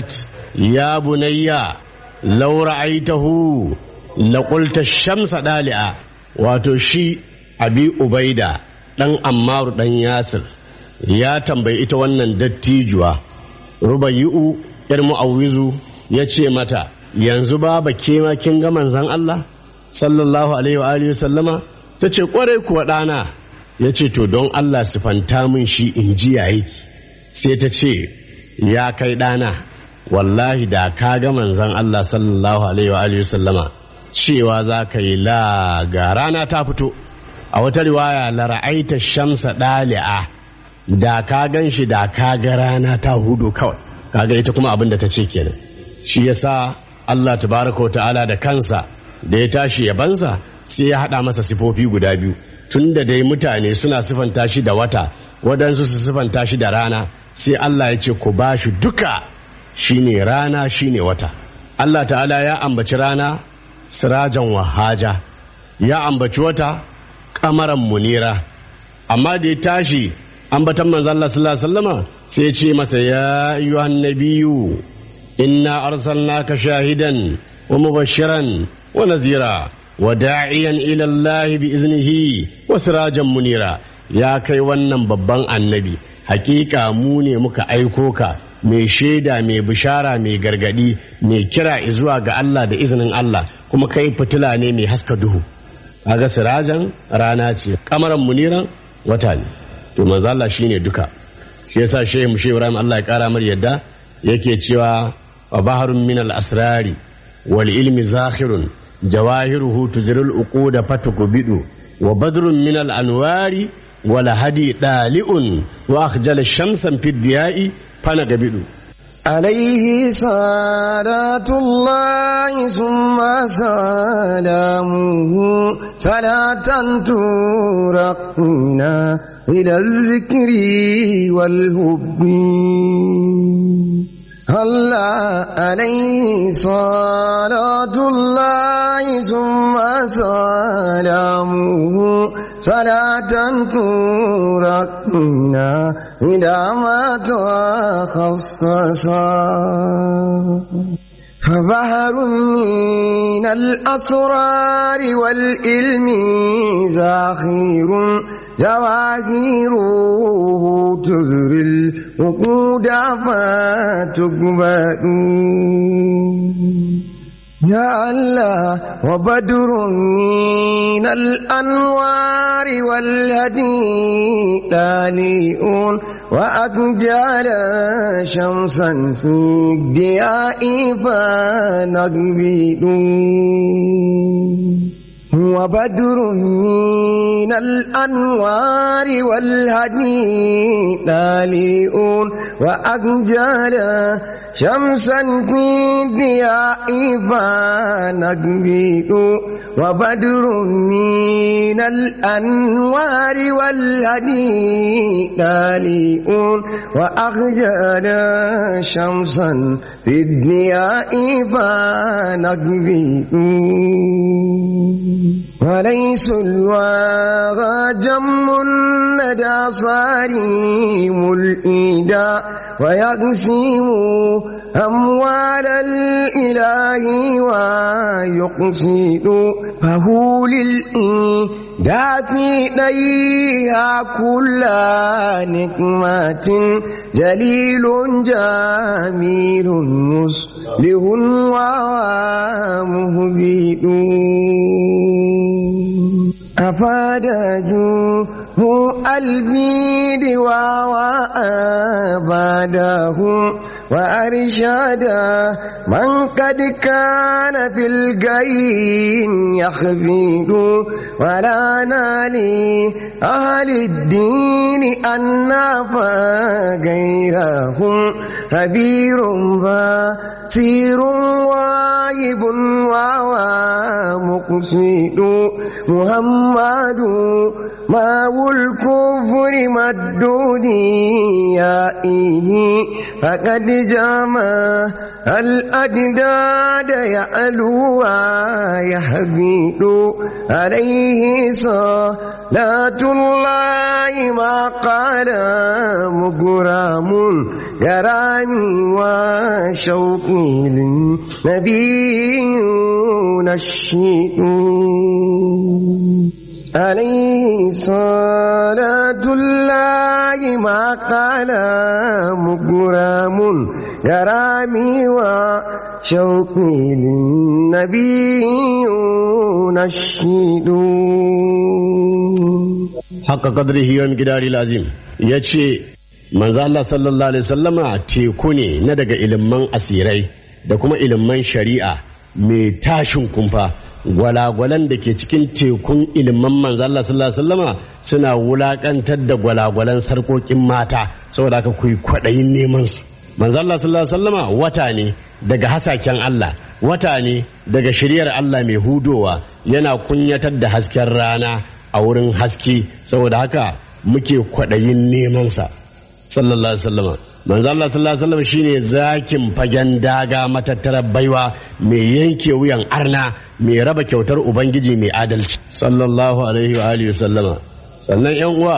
ya bunayya law ra'aytahu la qulta shamsa dali'a. Wato shi Abi Ubaida dan Ammaru dan Yasir ya tambayi ita wannan dattijuwa Rubayyu yar Mu'awwizu ya ce mata, yanzu baba ke ma kin ga manzon Allah sallallahu alaihi wa alihi sallama? Ta ce kwarai kuwa ɗana. Ya ce to don Allah sifanta min shi in ji yayi. Sai ta ce ya kai ɗana, wallahi da ka ga manzon Allah sallallahu alaihi wa alihi sallama cewa za ka yi la ga rana ta fito. A wata riwaya la ra'aita shamsa dali'a, da ka gan shi da ka ga rana ta hudu kawai. Kaga ita kuma abin da ta ce kenan. Shi yasa Allah tabaraka wa ta'ala da kansa da ya tashi yabansa sai ya hada masa sifofi guda biyu. Tunda dai mutane suna sifanta shi da wata, wadansu su sifanta shi da rana, sai Allah ya ce ku ba shi duka, shine rana shine wata. Allah ta'ala ya ambaci rana sirajan wahaja, ya ambaci wata kamaran munira. Amma da ya tashi ambatan manzo Allah sallallahu alaihi wasallama sai ya ce masa ya ayyuhan nabiyyu inna arsalnaka shahidan wa mubashiran wa nazira wa da'iyan ila Allah bi iznihi wa sirajan munira. Ya kai wannan babban annabi, hakika mu ne muka aiko ka mai shaida, mai bishara, mai gargadi, mai kira zuwa ga Allah da izinin Allah, kuma kai fitila ne mai haska duhu. Kaga sirajan rana ce, kamaran muniran wata ne. To manzo Allah shine duka. Shi yasa Sheikh Mushe Ibrahim Allah ya kara mar yadda yake cewa wa baharun min al-asrari wal ilmi zakhirun jawahiruhu tuzirul uquda fatukubidu wa badrun min al-anwari wal hadi dali'un wa akhjala shamsan fi diya'i fanagabidu. عليه صلاة الله ثم سلامه صلاة ترقنا إلى الذكر والهب. الله عليه صلاة الله ثم سلامه صلاة ترقنا إلى ما تخصصا. فبحر من الأسرار والعلم زاخر جواهره تزري الوقود فتقبل. يا الله وبدر من الأنوار والهدي دالئون وأكجال شمسا في الضياء فنقبل. وبدر من الأنوار والهدي دالئون وأكجال شمسا في الضياء فنقبل. وبدر من الأنوار والهدي دالئون وأخجل شمسا في الضياء فنقبل. وليس الواغى جم الندى صارم الإيداء ويقسم أموال الإله ويقصد. فهو للإيداء في ليها كل نقمة جليل جميل مصلح ومهبد. أفاد جوه البيد وأباده وأرشاد من قد كان في الجين يخبيد. ولا نالي أهل الدين أن فغيرهم خبير بصير واهب ومقصد. محمد ماء الكفر مدود يائه فقد جمع الأجداد يألو ويحبيد. عليه صلاة صلاة الله ما قال مغرام غرامي وشوقي للنبي نشيد عليه صلاة الله ما قال مغرام غرامي وشوقي للنبي نشيد haka kadrihi wa miqdari lazim yace manzo Allah sallallahu alaihi wasallama teku ne na daga ilimin asirai da kuma ilimin shari'a mai tashin kumfa gwalagwalan da ke cikin tekun ilimin manzo Allah sallallahu alaihi wasallama suna wulakantar da gwalagwalan sarkokin mata saboda haka ku kwadayin neman su manzo Allah sallallahu alaihi wasallama wata ne daga hasaken Allah wata ne daga shari'ar Allah mai hudowa yana kunyatar da hasken rana a wurin haske saboda haka muke kwaɗayin nemansa sallallahu alaihi wasallam manzo Allah sallallahu alaihi wasallam shine zakin fagen daga matattarar baiwa mai yanke wuyan arna mai raba kyautar ubangiji mai adalci sallallahu alaihi wa alihi wasallam sannan yan uwa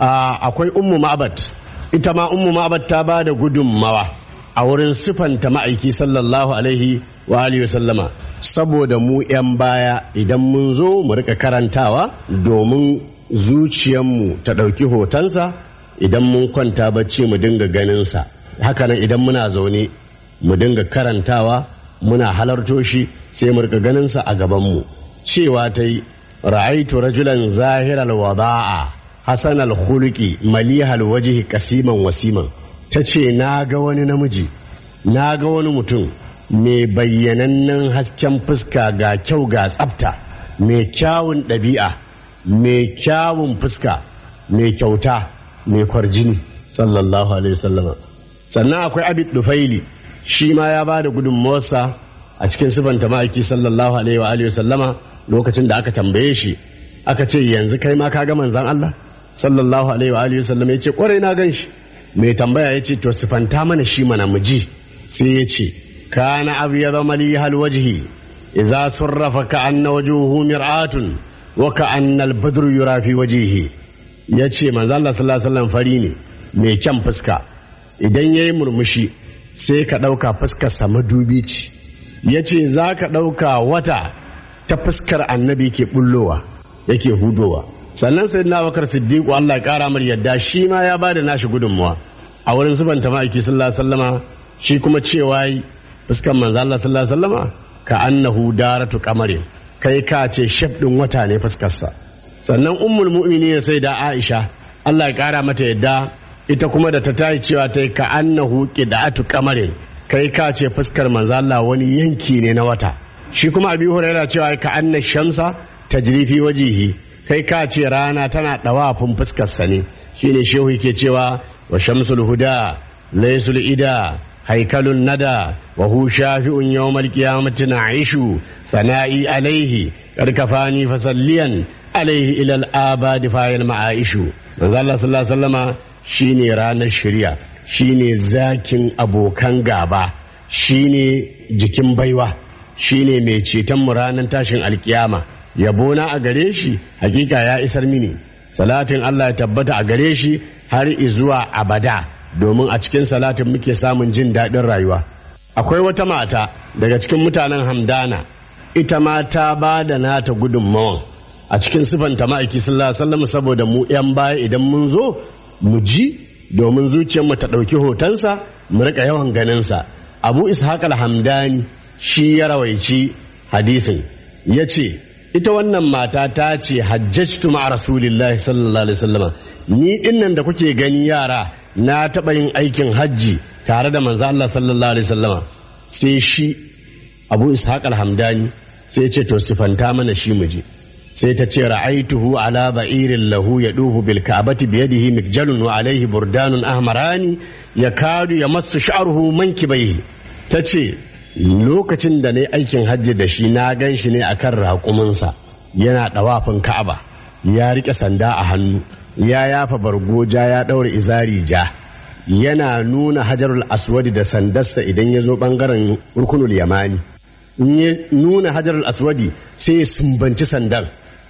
akwai ummu ma'bad ita ma ummu ma'bad ta bada gudunmawa a wurin sifanta ma'aiki sallallahu alaihi wa alihi wasallama saboda mu 'yan baya idan mun zo mu rika karantawa domin zuciyarmu ta ɗauki hotonsa idan mun kwanta bacci mu dinga ganinsa hakanan idan muna zaune mu dinga karantawa muna halarto shi sai mu rika ganinsa a gabanmu cewa ta yi ra'aitu rajulan zahiral wada'a hasanal khuluqi malihal wajhi qasiman wasiman ta ce na ga wani namiji na ga wani mutum mai bayyanannen hasken fuska ga kyau ga tsafta mai kyawun ɗabi'a mai kyawun fuska mai kyauta mai kwarjini sallallahu alaihi wasallam sannan akwai abid dufaili shi ma ya ba da gudunmawarsa a cikin sifanta ma'aiki sallallahu alaihi wa alihi wasallama lokacin da aka tambaye shi aka ce yanzu kai ma ka ga manzon Allah sallallahu alaihi wa alihi wasallam ya ce kwarai na gan shi mai tambaya ya ce to sifanta mana shi mana muji sai ya ce kana abyada malihal wajhi idza surrafa ka anna wajhuhu mir'atun wa ka anna al-badru yura fi wajhihi yace manzo Allah sallallahu alaihi wasallam fari ne mai kyan fuska idan yayi murmushi sai ka dauka fuskar sa madubi ce yace zaka dauka wata ta fuskar annabi ke bullowa yake hudowa sannan sayyidina Abubakar Siddiq Allah ya kara mar yadda shi ma ya bada nashi gudunmuwa a wurin zubanta ma'aiki sallallahu alaihi wasallama shi kuma cewa fuskan manzo Allah sallallahu alaihi wasallama ka annahu daratu qamarin kai ka ce shaf din wata ne fuskar sa sannan ummul mu'minin sai da Aisha Allah ya kara mata yadda ita kuma da ta tayi cewa ta ka annahu qida'atu qamarin kai ka ce fuskar manzo Allah wani yanki ne na wata shi kuma Abi Hurairah cewa ka anna shamsa tajri fi wajhihi kai ka ce rana tana dawafin fuskar sa ne shine shehu yake cewa wa shamsul huda laysul ida haikalun nada wa hu shafi'un yawmal qiyamati na'ishu sana'i alaihi karkafani fasalliyan alaihi ila al-abad fa'il ma'aishu manzo Allah sallallahu alaihi wasallama shine ranar shari'a shine zakin abokan gaba shine jikin baiwa shine mai ceton mu ranar tashin alkiyama yabona a gare shi hakika ya isar mini salatin Allah ya tabbata a gare shi har izuwa abada domin a cikin salatin muke samun jin daɗin rayuwa akwai wata mata daga cikin mutanen Hamdana ita ma ta ba da nata gudunmawan a cikin sifanta ma'aiki sallallahu alaihi wasallam saboda mu yan baya idan mun zo mu ji domin zuciyarmu ta ɗauki hotonsa mu rika yawan ganinsa Abu Ishaq al-Hamdani shi ya rawaici hadisin ya ce ita wannan mata ta ce hajjajtu ma'a rasulillahi sallallahu alaihi wasallam ni dinnan da kuke gani yara na taɓa yin aikin hajji tare da manzo Allah sallallahu alaihi wasallama sai shi Abu Ishaq al-Hamdani sai ya ce to sifanta mana shi muje sai ta ce ra'aituhu ala ba'irin lahu yaduhu bil ka'bati bi yadihi mikjalun wa alayhi burdanun ahmarani yakadu yamassu sha'ruhu mankibaihi tace lokacin da nayi aikin hajji da shi na gan shi ne akan raƙuminsa yana dawafin Ka'aba ya rike sanda a hannu ya yafa bargoja ya daura izari ja yana nuna hajarul aswadi da sandarsa idan ya zo bangaren rukunul yamani in ya nuna hajarul aswadi sai ya sumbanci sandar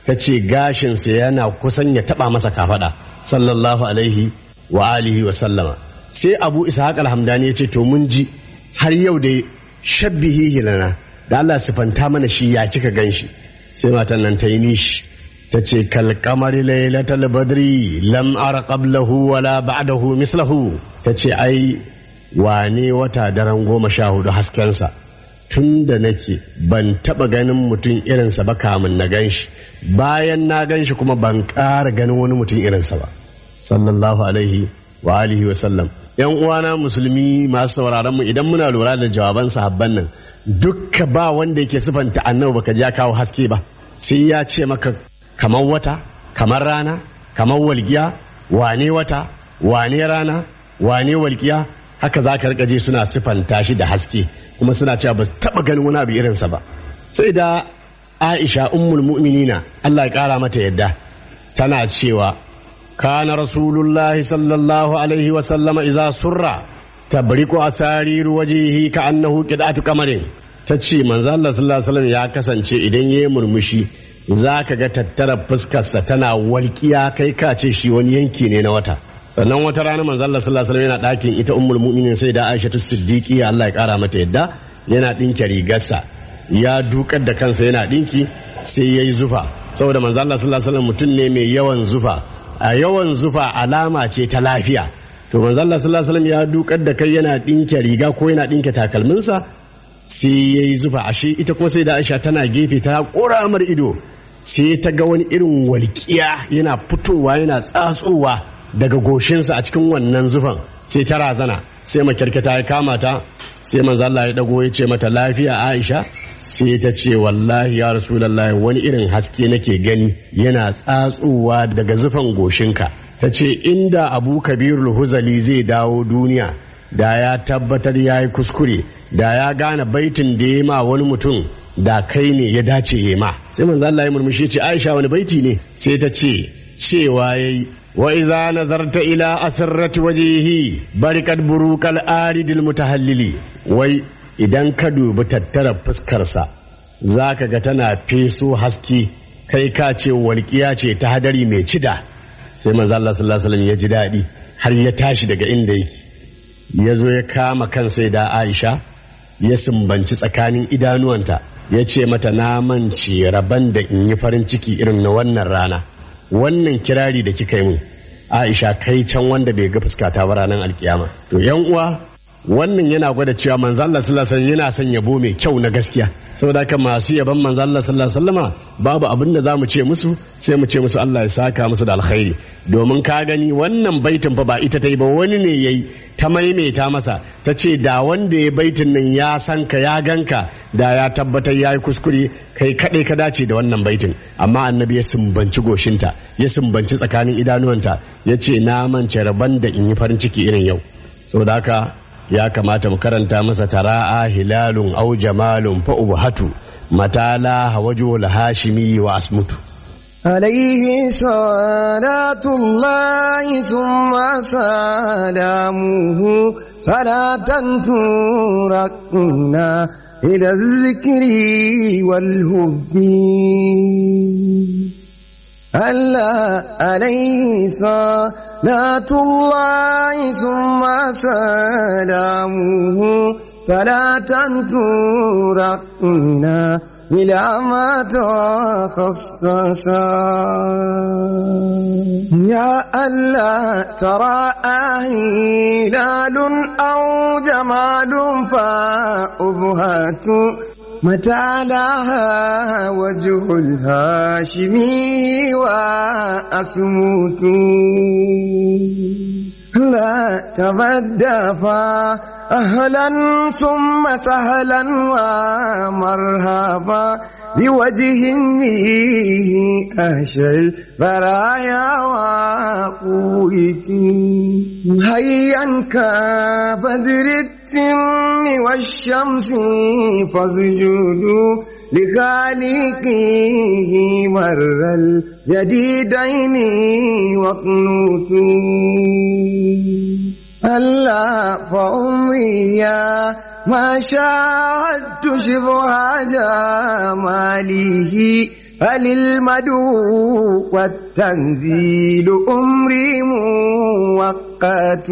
ta ce gashinsa yana kusan ya taba masa kafada sallallahu alaihi wa alihi wa sallama. Sai Abu Ishaq al-Hamdani ya ce to mun ji har yau da shabbihi lana da Allah sifanta mana shi ya kika ganshi. Sai matan nan ta yi nishi ta ce kal qamari laylatal badri lam ara qablahu wala ba'dahu mislahu. Ta ce ai wane wata daren goma sha hudu haskensa tun da nake ban taba ganin mutum irinsa ba kamun na ganshi, bayan na ganshi kuma ban ƙara ganin wani mutum irinsa ba sallallahu alaihi wa alihi wa sallam. Yan uwana musulmi masu sauraron mu, idan muna lura da jawaban sahabban nan dukka ba wanda yake sifanta annabi baka ji ya kawo haske ba, sai ya ce maka kamar wata, kamar rana, kamar walgiya, wane wata, wane rana, wane walgiya. Haka za ka rika ji suna sifanta shi da haske, kuma suna cewa ba su taba ganin wani abu irinsa ba. Sai da Aisha ummul mu'minina Allah ya kara mata yadda tana cewa kana rasulullahi sallallahu alaihi wa sallama idza surra tabriqu asariru wajhihi ka annahu qid'atu qamarin. Tace manzo Allah sallallahu alaihi wasallam ya kasance idan yayi murmushi zaka ga tattara fuskarsa tana walƙiya kai ka ce shi wani yanki ne na wata. Sannan wata rana manzo Allah sallallahu alaihi wasallam yana ɗakin ita ummul mu'minin sai da Aisha Siddiqi Allah ya kara mata yadda yana dinke rigarsa, ya dukar da kansa yana dinki sai yayi zufa, saboda manzo Allah sallallahu alaihi wasallam mutum ne mai yawan zufa. A yawan zufa alama ce ta lafiya. To manzo Allah sallallahu alaihi wasallam ya dukar da kai yana dinke riga ko yana dinke takalminsa sai yayi zufa. Ashe ita ko sai da Aisha tana gefe ta ƙoramar ido sai ta ga wani irin walƙiya yana fitowa yana tsatsowa daga goshinsa a cikin wannan zufan. Sai ta razana, sai makyarkata ya kama ta, sai manzo Allah ya dago ya ce mata lafiya Aisha. Sai ta ce wallahi ya rasulullahi wani irin haske nake gani yana tsatsowa daga zufan goshinka. Ta ce inda Abu Kabirul Huzali zai dawo duniya da ya tabbatar ya yi kuskure, da ya gane baitin da ya ma wani mutum da kai ne ya dace ya ma. Sai manzo Allah ya murmushi ce Aisha wani baiti ne? Sai ta ce cewa yayi wa iza nazarta ila asrati wajhihi barikat burukal aridil mutahallili. Wai idan ka dubi tattara fuskarsa zaka ga tana feso haske kai ka ce walƙiya ce ta hadari mai cida. Sai manzo Allah sallallahu alaihi wasallam ya ji daɗi har ya tashi daga inda yake, ya zo ya kama kan sai da Aisha ya sumbanci tsakanin idanuwanta ya ce mata na mance rabon da in yi farin ciki irin na wannan rana. Wannan kirari da kika yi mun Aisha kai can wanda bai ga fuskata ba ranar alkiyama. To yan uwa wannan yana gwada cewa manzo Allah sallallahu alaihi wasallam yana son yabo mai kyau na gaskiya. Saboda haka masu yaban manzo Allah sallallahu alaihi wasallama babu abin da zamu ce musu sai mu ce musu Allah ya saka musu da alkhairi. Domin ka gani wannan baitin fa ba ita ta yi ba, wani ne yayi ta maimaita masa ta ce da wanda ya baitin nan ya san ka ya ganka da ya tabbatar ya yi kuskure, kai kaɗai ka dace da wannan baitin. Amma annabi ya sumbanci goshinta, ya sumbanci tsakanin idanuwanta, ya ce na mance rabon da in yi farin ciki irin yau. Saboda haka ya kamata mu karanta masa tara'a hilalun au jamalun fa ubhatu matala hawajul hashimi wa asmutu. عليه صلاة الله ثم سلامه صلاة تركنا إلى الذكر والهب. ألا عليه صلاة الله ثم سلامه صلاة تركنا إلى ما تخصص. يا ألا ترى هلال أو جمال فأبهت متى لها وجه الهاشمي وأسمت. لا تبدى فأهلا ثم سهلا ومرحبا بوجه به أهشى البرايا وقوتي. هيا كبدر التم والشمس فاسجدوا لخالقه مر الجديدين واقنوتوا. ألا فأمري يا ما شاهدت شبه جماله فللمدو والتنزيل أمري موقت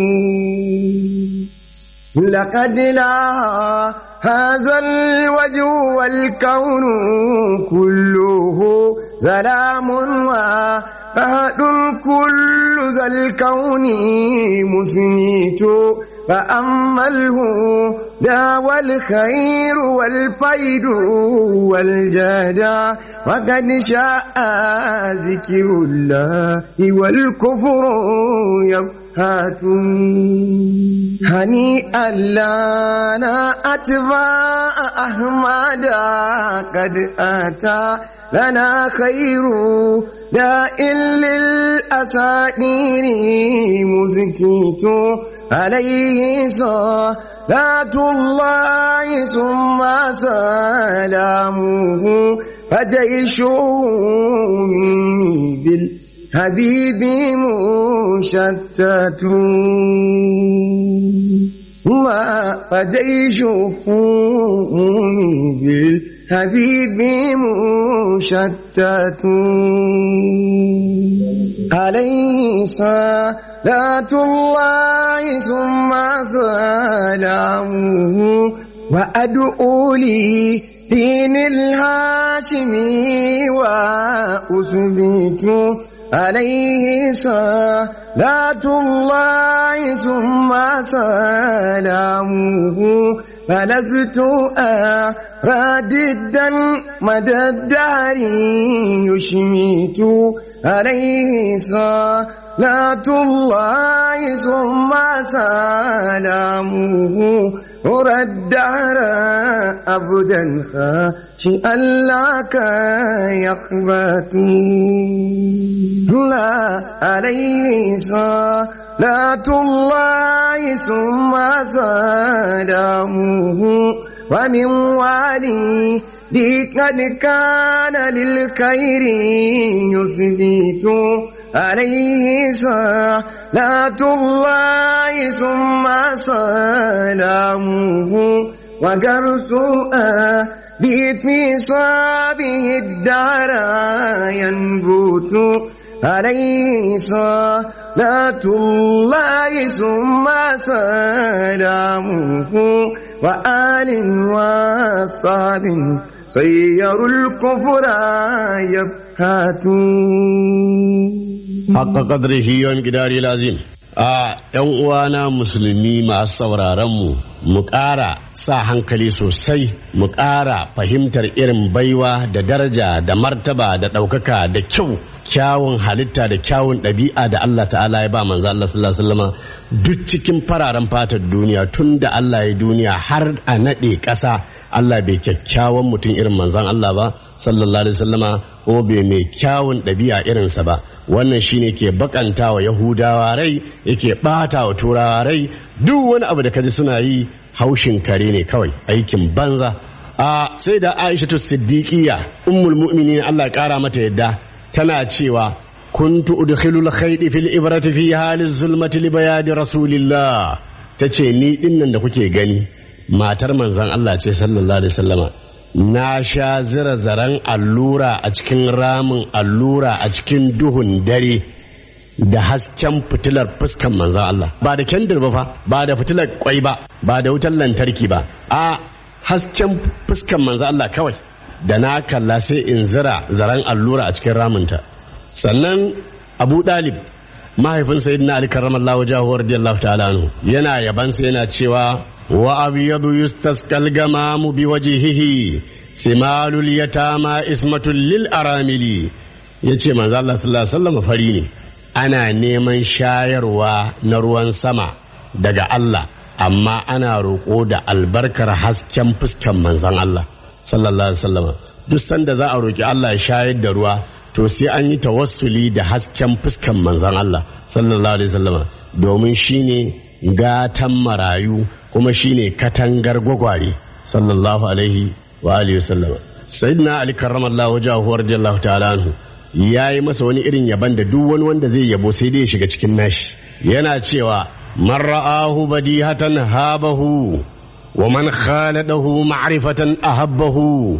لقد لا هذا الوجه والكون كله ظلام وأهد كل ذا الكون مسنيت فأما الهدى والخير والفيد والجدى وقد شاء ذكر الله والكفر يبهت هنيئا لنا أتباع أحمد قد أتى لنا خير داء للأساطير مزكيت عليه صلاة الله ثم سلامه فجيشه مني بالحبيب مشتت فجيشه مني بالحبيب مشتت عليه صلاة الله ثم سلامه وأدعو لي دين الهاشمي وأثبت عليه صلاة الله ثم سلامه فلست أرددا مدى الدهر يشميت عليه صلاة الله ثم سلامه أرى الدهر أبدا خاشئا لك يخبت لا عليه صلاة الله ثم سلامه ومن والي قد كان للخير يثبت عليه صلاة الله ثم سلامه وقرص في صابه الدار ينبت عليه صلاة الله ثم سلامه وآل وصحب سير الكفر يبهتون حق قدره ومقداره العظيم. a ‘yan uwana musulmi masu sauraronmu mu ƙara sa hankali sosai mu ƙara fahimtar irin baiwa da daraja da martaba da ɗaukaka da kyau kyawun halitta da kyawun ɗabi'a da Allah ta'ala ya ba manzo Allah sallallahu alaihi wasallam duk cikin fararen fatar duniya tun da Allah ya duniya har a naɗe ƙasa Allah bai kyakkyawan mutum irin manzon Allah ba sallallahu alaihi wasallama ko bai mai kyawun ɗabi'a irinsa ba. Wannan shine ke bakanta wa Yahudawa rai yake bata wa Turawa rai duk wani abu da kaji suna yi haushin kare ne kawai aikin banza. A sai da Aisha Siddiqiyya ummul mu'minin Allah ƙara mata yadda tana cewa kuntu udkhilul khaydi fil ibrati fi haliz zulmati li bayadi rasulillah tace ni dinnan da kuke gani matar manzon Allah ce sallallahu alaihi wasallama na sha zira zaren allura a cikin ramin allura a cikin duhun dare da hasken fitilar fuskan manzon Allah ba da kendir ba fa ba da fitilar kwai ba ba da wutar lantarki ba a hasken fuskan manzon Allah kawai da na kalla sai in zira zaren allura a cikin raminta. Sannan Abu Dalib mahaifin sayyidina Ali karramallahu wajhahu radiyallahu ta'ala anhu yana yabansa yana cewa wa abyadu yustasqal gamamu biwajhihi simalul yatama ismatul lil aramili yace manzo Allah sallallahu alaihi wasallam fari ne ana neman shayarwa na ruwan sama daga Allah amma ana roƙo da albarkar hasken fuskan manzon Allah sallallahu alaihi wasallam duk sanda za a roƙi Allah ya shayar da ruwa to sai an yi tawassuli da hasken fuskan manzon Allah sallallahu alaihi wasallam domin shine gatan marayu kuma shine katangar gwagware sallallahu alaihi wa alihi wasallam. Sayyidina Ali karramallahu wajhahu radiyallahu ta'ala anhu yayi masa wani irin yaban da duk wani wanda zai yabo sai dai ya shiga cikin nashi yana cewa man ra'ahu badihatan habahu wa man khaladahu ma'rifatan ahabbahu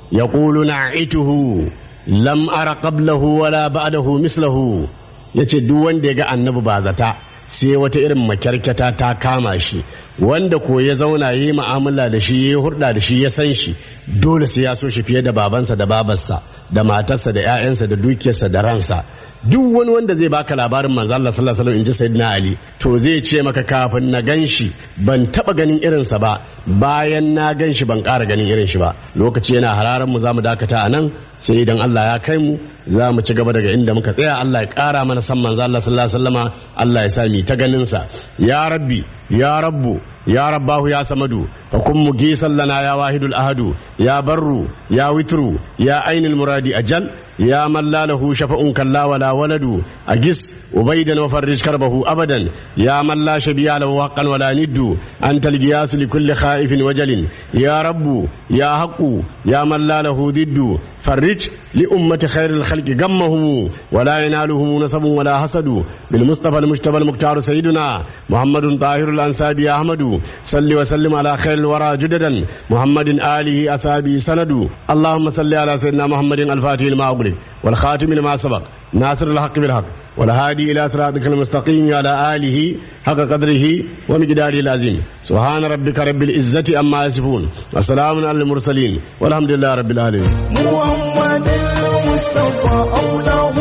yaqulu na'ituhu lam ara qablahu wala ba'dahu mislahu. Yace duk wanda ya ga annabi ba zata sai wata irin makyarkyata ta kama shi, wanda ko ya zauna yi mu'amala da shi ya hurda da shi ya san shi dole sai ya so shi fiye da babansa da babarsa da matarsa da ƴaƴansa da dukiyarsa da ransa. Duk wani wanda zai baka labarin manzo Allah sallallahu alaihi wasallam inji sayyidina Ali to zai ce maka kafin na ganshi ban taba ganin irinsa ba, bayan na ganshi ban ƙara ganin irin shi ba. Lokaci yana hararan mu zamu dakata anan, sai idan Allah ya kai mu za mu ci gaba daga inda muka tsaya. Allah ya ƙara mana san manzo Allah sallallahu alaihi wasallama, Allah ya sa mi ta ganin sa. Ya rabbi ya rabbu ya rabbahu ya samadu fa kun mugisan lana ya wahidul ahadu ya barru ya witru ya ainul muradi ajal ya man la lahu shafa'un kalla wala waladu agis ubaidan wa farrij karbahu abadan ya man la shabiya lahu haqqan wala niddu anta al-giyas li kulli khaifin wajalin ya rabbu ya haqqu ya man la lahu diddu farrij li ummati khairil khalqi gammahum wala yanaluhum nasabun wala hasadu bil mustafa al-mujtaba al-muqtar sayyiduna muhammadun tahirul ansabi ahmadu salli wa sallim ala khairil wara judadan muhammadin alihi asabi sanadu. Allahumma salli ala sayyidina muhammadin al-fatih lima ughliq wal khatim lima sabaq nasir al-haqq bil haqq wal hadi ila siratikal mustaqim ala alihi haqqa qadrihi wa miqdarihi al-azim. Subhana rabbika rabbil izzati amma yasifun wa salamun alal mursalin walhamdulillahi rabbil alamin. محمد المصطفى أولى